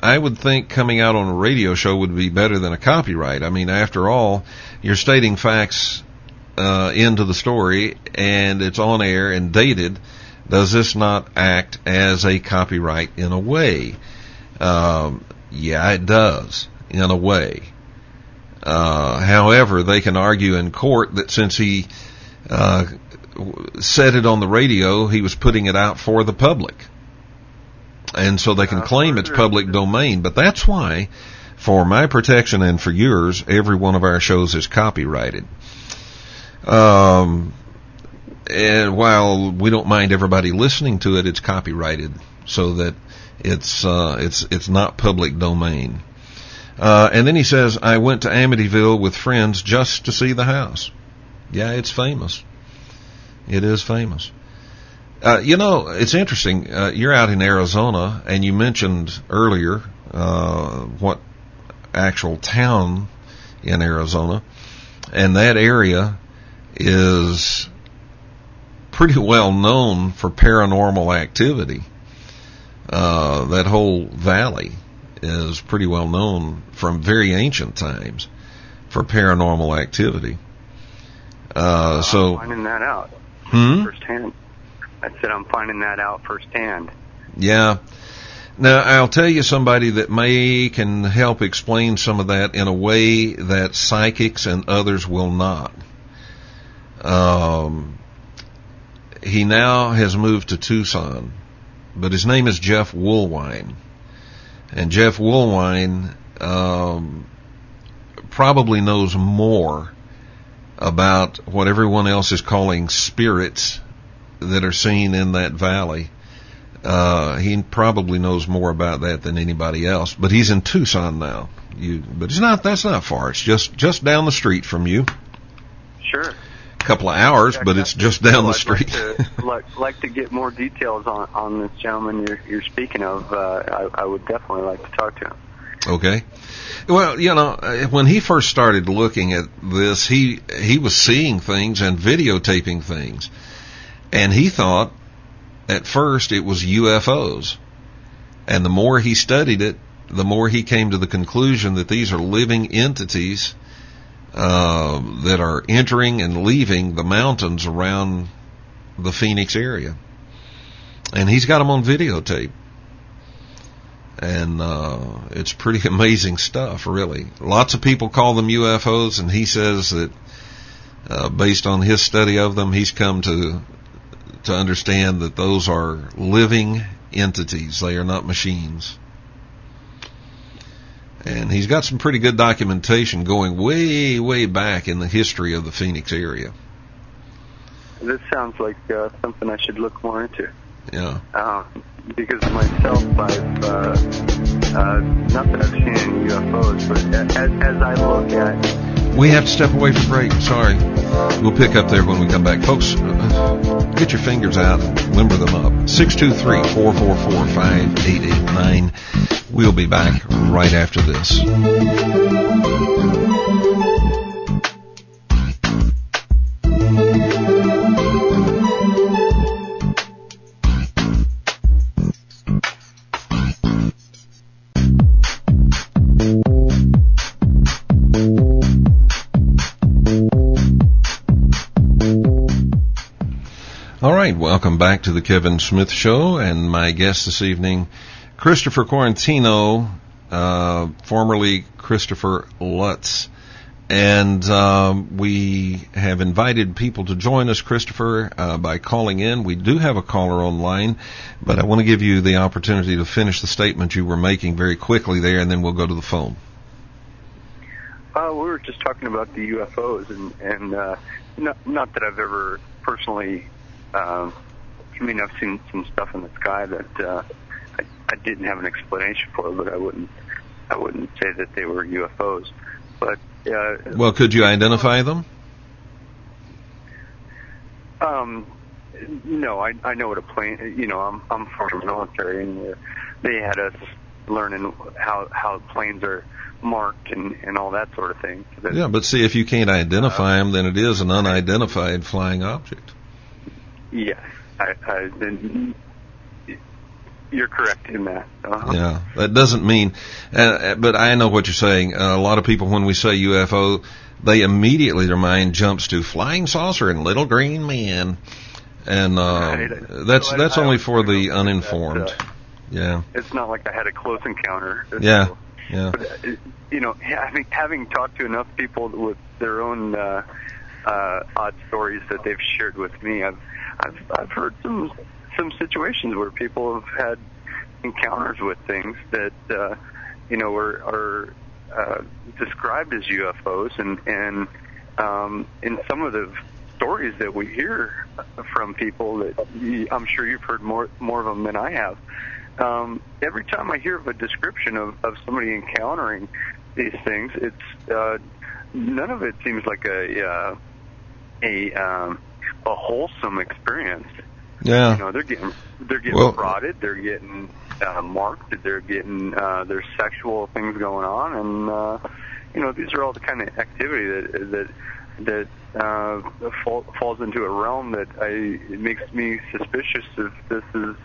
I would think coming out on a radio show would be better than a copyright. I mean, after all, you're stating facts uh, into the story, and it's on air and dated. Does this not act as a copyright in a way? Um, yeah, it does, in a way. Uh, however, they can argue in court that since he uh, said it on the radio, he was putting it out for the public. And so they can uh, claim it's public domain. But that's why, for my protection and for yours, every one of our shows is copyrighted. Um, and while we don't mind everybody listening to it, it's copyrighted so that it's uh, it's it's not public domain. Uh, and then he says, I went to Amityville with friends just to see the house. Yeah, it's famous. It is famous. Uh, you know, it's interesting. Uh, you're out in Arizona, and you mentioned earlier uh, what actual town in Arizona, and that area is pretty well known for paranormal activity. Uh, that whole valley is pretty well known from very ancient times for paranormal activity. Uh, so I'm finding that out hmm? firsthand. I said I'm finding that out firsthand. Yeah. Now, I'll tell you somebody that may can help explain some of that in a way that psychics and others will not. Um, he now has moved to Tucson, but his name is Jeff Woolwine. And Jeff Woolwine um, probably knows more about what everyone else is calling spirits that are seen in that valley. Uh, he probably knows more about that than anybody else. But he's in Tucson now. You, but it's not. That's not far. It's just just down the street from you. Sure. A couple of hours, but it's just down the street. I'd like to, like, like to get more details on, on this gentleman you're, you're speaking of. Uh, I, I would definitely like to talk to him. Okay. Well, you know, when he first started looking at this, he he was seeing things and videotaping things, and he thought at first it was U F Os. And the more he studied it, the more he came to the conclusion that these are living entities uh, that are entering and leaving the mountains around the Phoenix area. And he's got them on videotape. And uh, it's pretty amazing stuff, really. Lots of people call them U F Os, and he says that uh, based on his study of them, he's come to to understand that those are living entities. They are not machines. And he's got some pretty good documentation going way, way back in the history of the Phoenix area. This sounds like uh, something I should look more into. Yeah. Uh, because myself, I've, uh, uh, not that I've seen any U F Os, but as, as I look at... We have to step away for break. Sorry. We'll pick up there when we come back. Folks, uh, get your fingers out and limber them up. six two three, four four four, five eight eight nine. We'll be back right after this. All right, welcome back to the Kevin Smith Show, and my guest this evening, Christopher Quarantino, uh, formerly Christopher Lutz. And um, we have invited people to join us, Christopher, uh, by calling in. We do have a caller online, but I want to give you the opportunity to finish the statement you were making very quickly there, and then we'll go to the phone. Uh, we were just talking about the U F Os, and, and uh, not, not that I've ever personally... Uh, I mean, I've seen some stuff in the sky that uh, I, I didn't have an explanation for, but I wouldn't, I wouldn't say that they were U F Os. But uh, well, could you identify them? Um, no, I, I know what a plane. You know, I'm I'm from the military, and they had us learning how how planes are marked and, and all that sort of thing. So that, yeah, but see, if you can't identify uh, them, then it is an unidentified flying object. Yes, I, I, then, you're correct in that. Uh-huh. Yeah, that doesn't mean, uh, but I know what you're saying. Uh, a lot of people, when we say U F O, they immediately, their mind jumps to flying saucer and little green men. And, uh, right. that's, so that's I, only I for the uninformed. That, uh, yeah. It's not like I had a close encounter. Yeah. So, yeah. But, uh, you know, having, having talked to enough people with their own, uh, uh, odd stories that they've shared with me, I've, I've, I've heard some, some situations where people have had encounters with things that, uh, you know, are, are, uh, described as U F Os, and, and, um, in some of the stories that we hear from people that you, I'm sure you've heard more, more of them than I have. Um, every time I hear of a description of, of somebody encountering these things, it's, uh, none of it seems like a, uh, a, um, a wholesome experience. Yeah. You know, they're getting, they're getting well, prodded, they're getting, uh, marked, they're getting, uh, there's sexual things going on, and, uh, you know, these are all the kind of activity that, that, that, uh, fall, falls into a realm that I, it makes me suspicious if this is,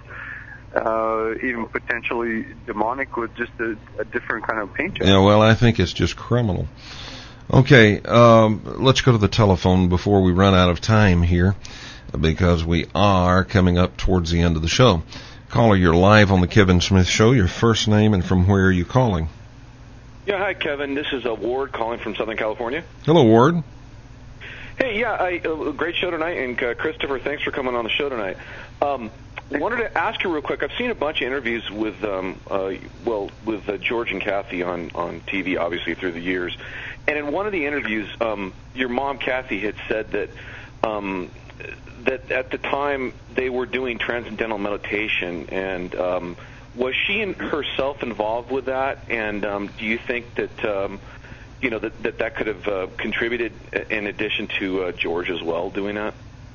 uh, even potentially demonic with just a, a different kind of paint job. Yeah, well, I think it's just criminal. Okay, um, let's go to the telephone before we run out of time here, because we are coming up towards the end of the show. Caller, you're live on the Kevin Smith Show. Your first name and from where are you calling? Yeah, hi, Kevin. This is uh, Ward calling from Southern California. Hello, Ward. Hey, yeah, I, uh, great show tonight, and uh, Christopher, thanks for coming on the show tonight. Um, I wanted to ask you real quick. I've seen a bunch of interviews with, um, uh, well, with uh, George and Kathy on, on T V, obviously, through the years. And in one of the interviews, um, your mom, Kathy, had said that um, that at the time they were doing transcendental meditation. And um, was she in, herself involved with that? And um, do you think that, um, you know, that that, that could have uh, contributed in addition to uh, George as well doing that?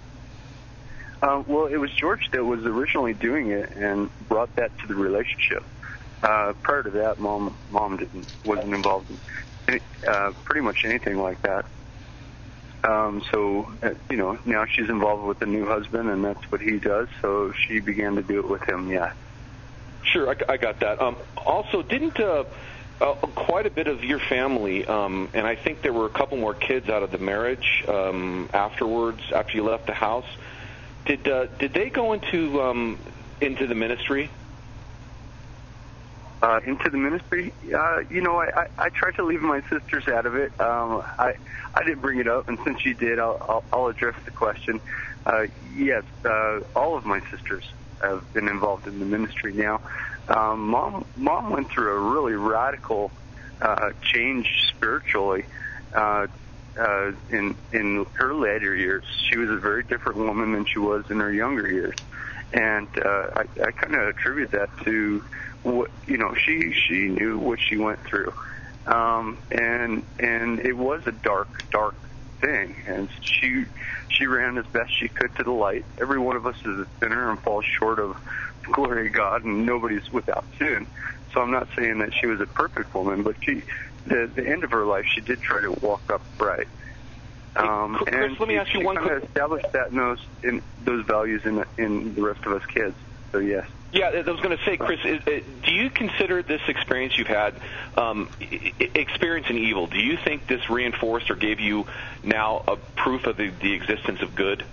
Uh, well, it was George that was originally doing it and brought that to the relationship. Uh, prior to that, mom mom didn't wasn't involved in any, uh, pretty much anything like that. Um, so, uh, you know, now she's involved with the new husband, and that's what he does. So she began to do it with him. Yeah. Sure, I, I got that. Um, also, didn't uh, uh, quite a bit of your family, um, and I think there were a couple more kids out of the marriage um, afterwards, after you left the house. Did uh, did they go into um, into the ministry? Uh, into the ministry? Uh, you know, I, I, I tried to leave my sisters out of it. Um, I I didn't bring it up, and since you did, I'll I'll, I'll address the question. Uh, yes, uh, all of my sisters have been involved in the ministry now. Um, mom mom went through a really radical uh, change spiritually. Uh, Uh, in in her later years, she was a very different woman than she was in her younger years, and uh, I, I kind of attribute that to what you know. She she knew what she went through, um, and and it was a dark dark thing, and she she ran as best she could to the light. Every one of us is a sinner and falls short of the glory of God, and nobody's without sin. So I'm not saying that she was a perfect woman, but she. The, the end of her life, she did try to walk upright. Um, Chris, and let me she, ask you she one kind quick... of established that in those, in those values in, in the rest of us kids. So, yes. Yeah, I was going to say, Chris, is, do you consider this experience you've had, um, experience in evil, do you think this reinforced or gave you now a proof of the, the existence of good?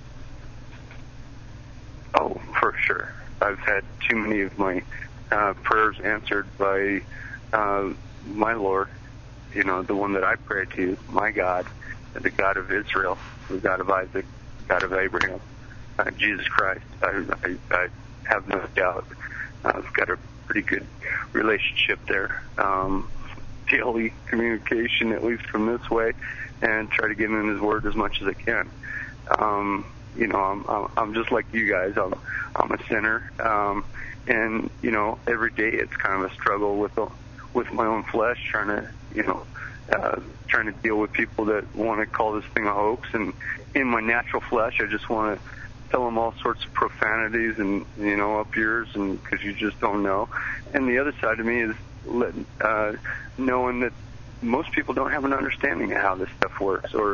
Oh, for sure. I've had too many of my uh, prayers answered by uh, my Lord. You know, the one that I pray to, my God, the God of Israel, the God of Isaac, the God of Abraham, uh, Jesus Christ. I, I, I have no doubt uh, I've got a pretty good relationship there. Um, daily communication, at least from this way, and try to get in His Word as much as I can. Um, you know, I'm, I'm, I'm just like you guys. I'm, I'm a sinner, um, and you know, every day it's kind of a struggle with the, with my own flesh, trying to, you know, uh, trying to deal with people that want to call this thing a hoax. And in my natural flesh, I just want to tell them all sorts of profanities and, you know, up yours, and because you just don't know. And the other side of me is let, uh, knowing that most people don't have an understanding of how this stuff works, or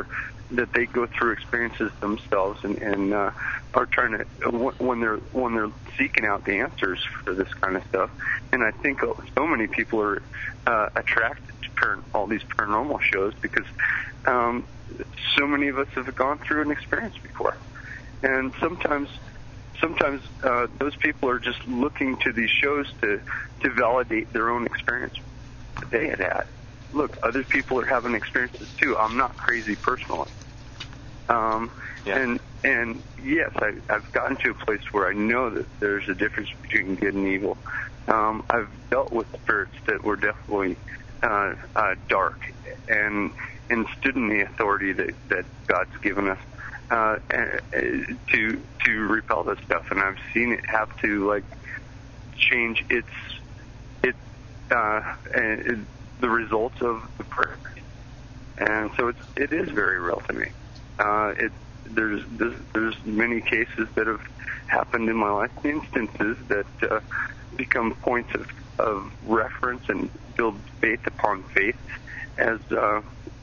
that they go through experiences themselves and, and uh, are trying to when they're when they're seeking out the answers for this kind of stuff. And I think so many people are uh, attracted to par- all these paranormal shows because um, so many of us have gone through an experience before, and sometimes sometimes uh, those people are just looking to these shows to to validate their own experience that they had had. Look, other people are having experiences too. I'm not crazy personally. Um, yeah. And and yes, I, I've gotten to a place where I know that there's a difference between good and evil. Um, I've dealt with spirits that were definitely uh, uh, dark and and stood in the authority that, that God's given us uh, to to repel this stuff. And I've seen it have to like change its it uh, it, the results of the prayer. And so it's it is very real to me. Uh, it there's, there's there's many cases that have happened in my life, instances that uh, become points of, of reference and build faith upon faith, as uh,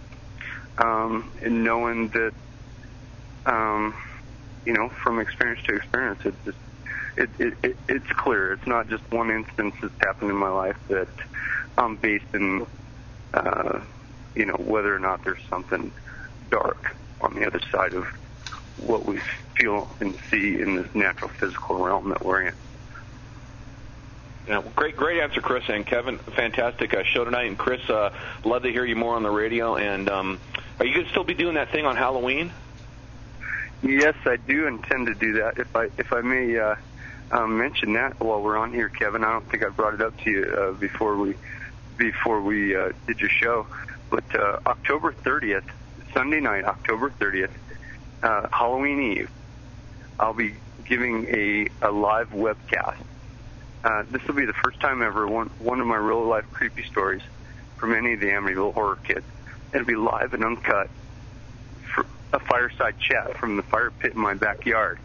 um, in knowing that um, you know from experience to experience, it's just, it, it, it it's clear. It's not just one instance that's happened in my life that I'm basing uh, you know whether or not there's something dark on the other side of what we feel and see in this natural physical realm that we're in. Yeah, well, great, great answer, Chris and Kevin. Fantastic uh, show tonight, and Chris, uh, love to hear you more on the radio. And um, are you going to still be doing that thing on Halloween? Yes, I do intend to do that. If I if I may uh, um, mention that while we're on here, Kevin, I don't think I brought it up to you uh, before we before we uh, did your show, but uh, October thirtieth. Sunday night, October thirtieth, uh, Halloween Eve, I'll be giving a, a live webcast. Uh, this will be the first time ever, one, one of my real-life creepy stories from any of the Amityville Horror Kids. It'll be live and uncut for a fireside chat from the fire pit in my backyard.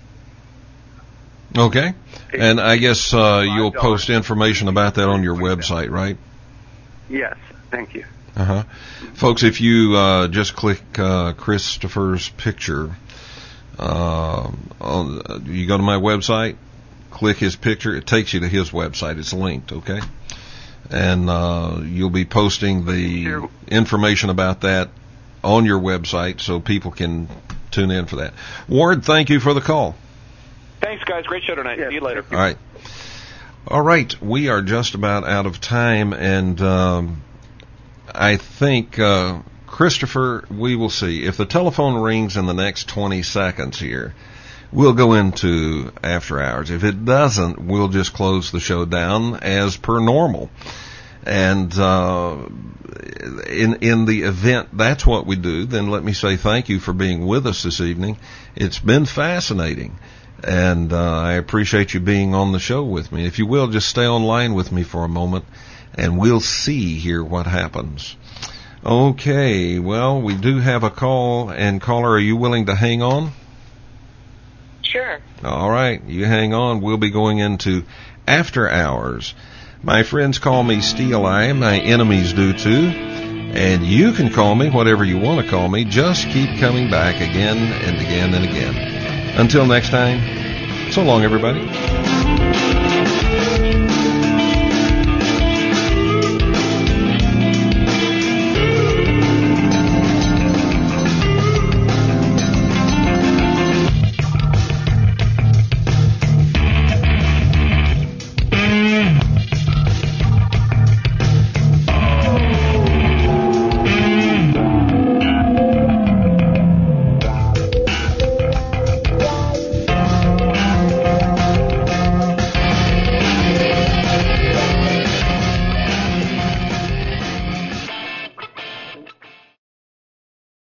Okay. And I guess uh, you'll post information about that on your website, right? Yes, thank you. Uh-huh. Folks, if you uh, just click uh, Christopher's picture, uh, on, you go to my website, click his picture, it takes you to his website. It's linked, okay? And uh, you'll be posting the information about that on your website so people can tune in for that. Ward, thank you for the call. Thanks, guys. Great show tonight. Yeah. See you later. All right. All right. We are just about out of time, and um, I think, uh, Christopher, we will see. If the telephone rings in the next twenty seconds here, we'll go into After Hours. If it doesn't, we'll just close the show down as per normal. And uh, in in the event that's what we do, then let me say thank you for being with us this evening. It's been fascinating, and uh, I appreciate you being on the show with me. If you will, just stay online with me for a moment, and we'll see here what happens. Okay, well, we do have a call, and caller, are you willing to hang on? Sure. All right, you hang on. We'll be going into After Hours. My friends call me Steel Eye, my enemies do too, and you can call me whatever you want to call me. Just keep coming back again and again and again. Until next time, so long, everybody.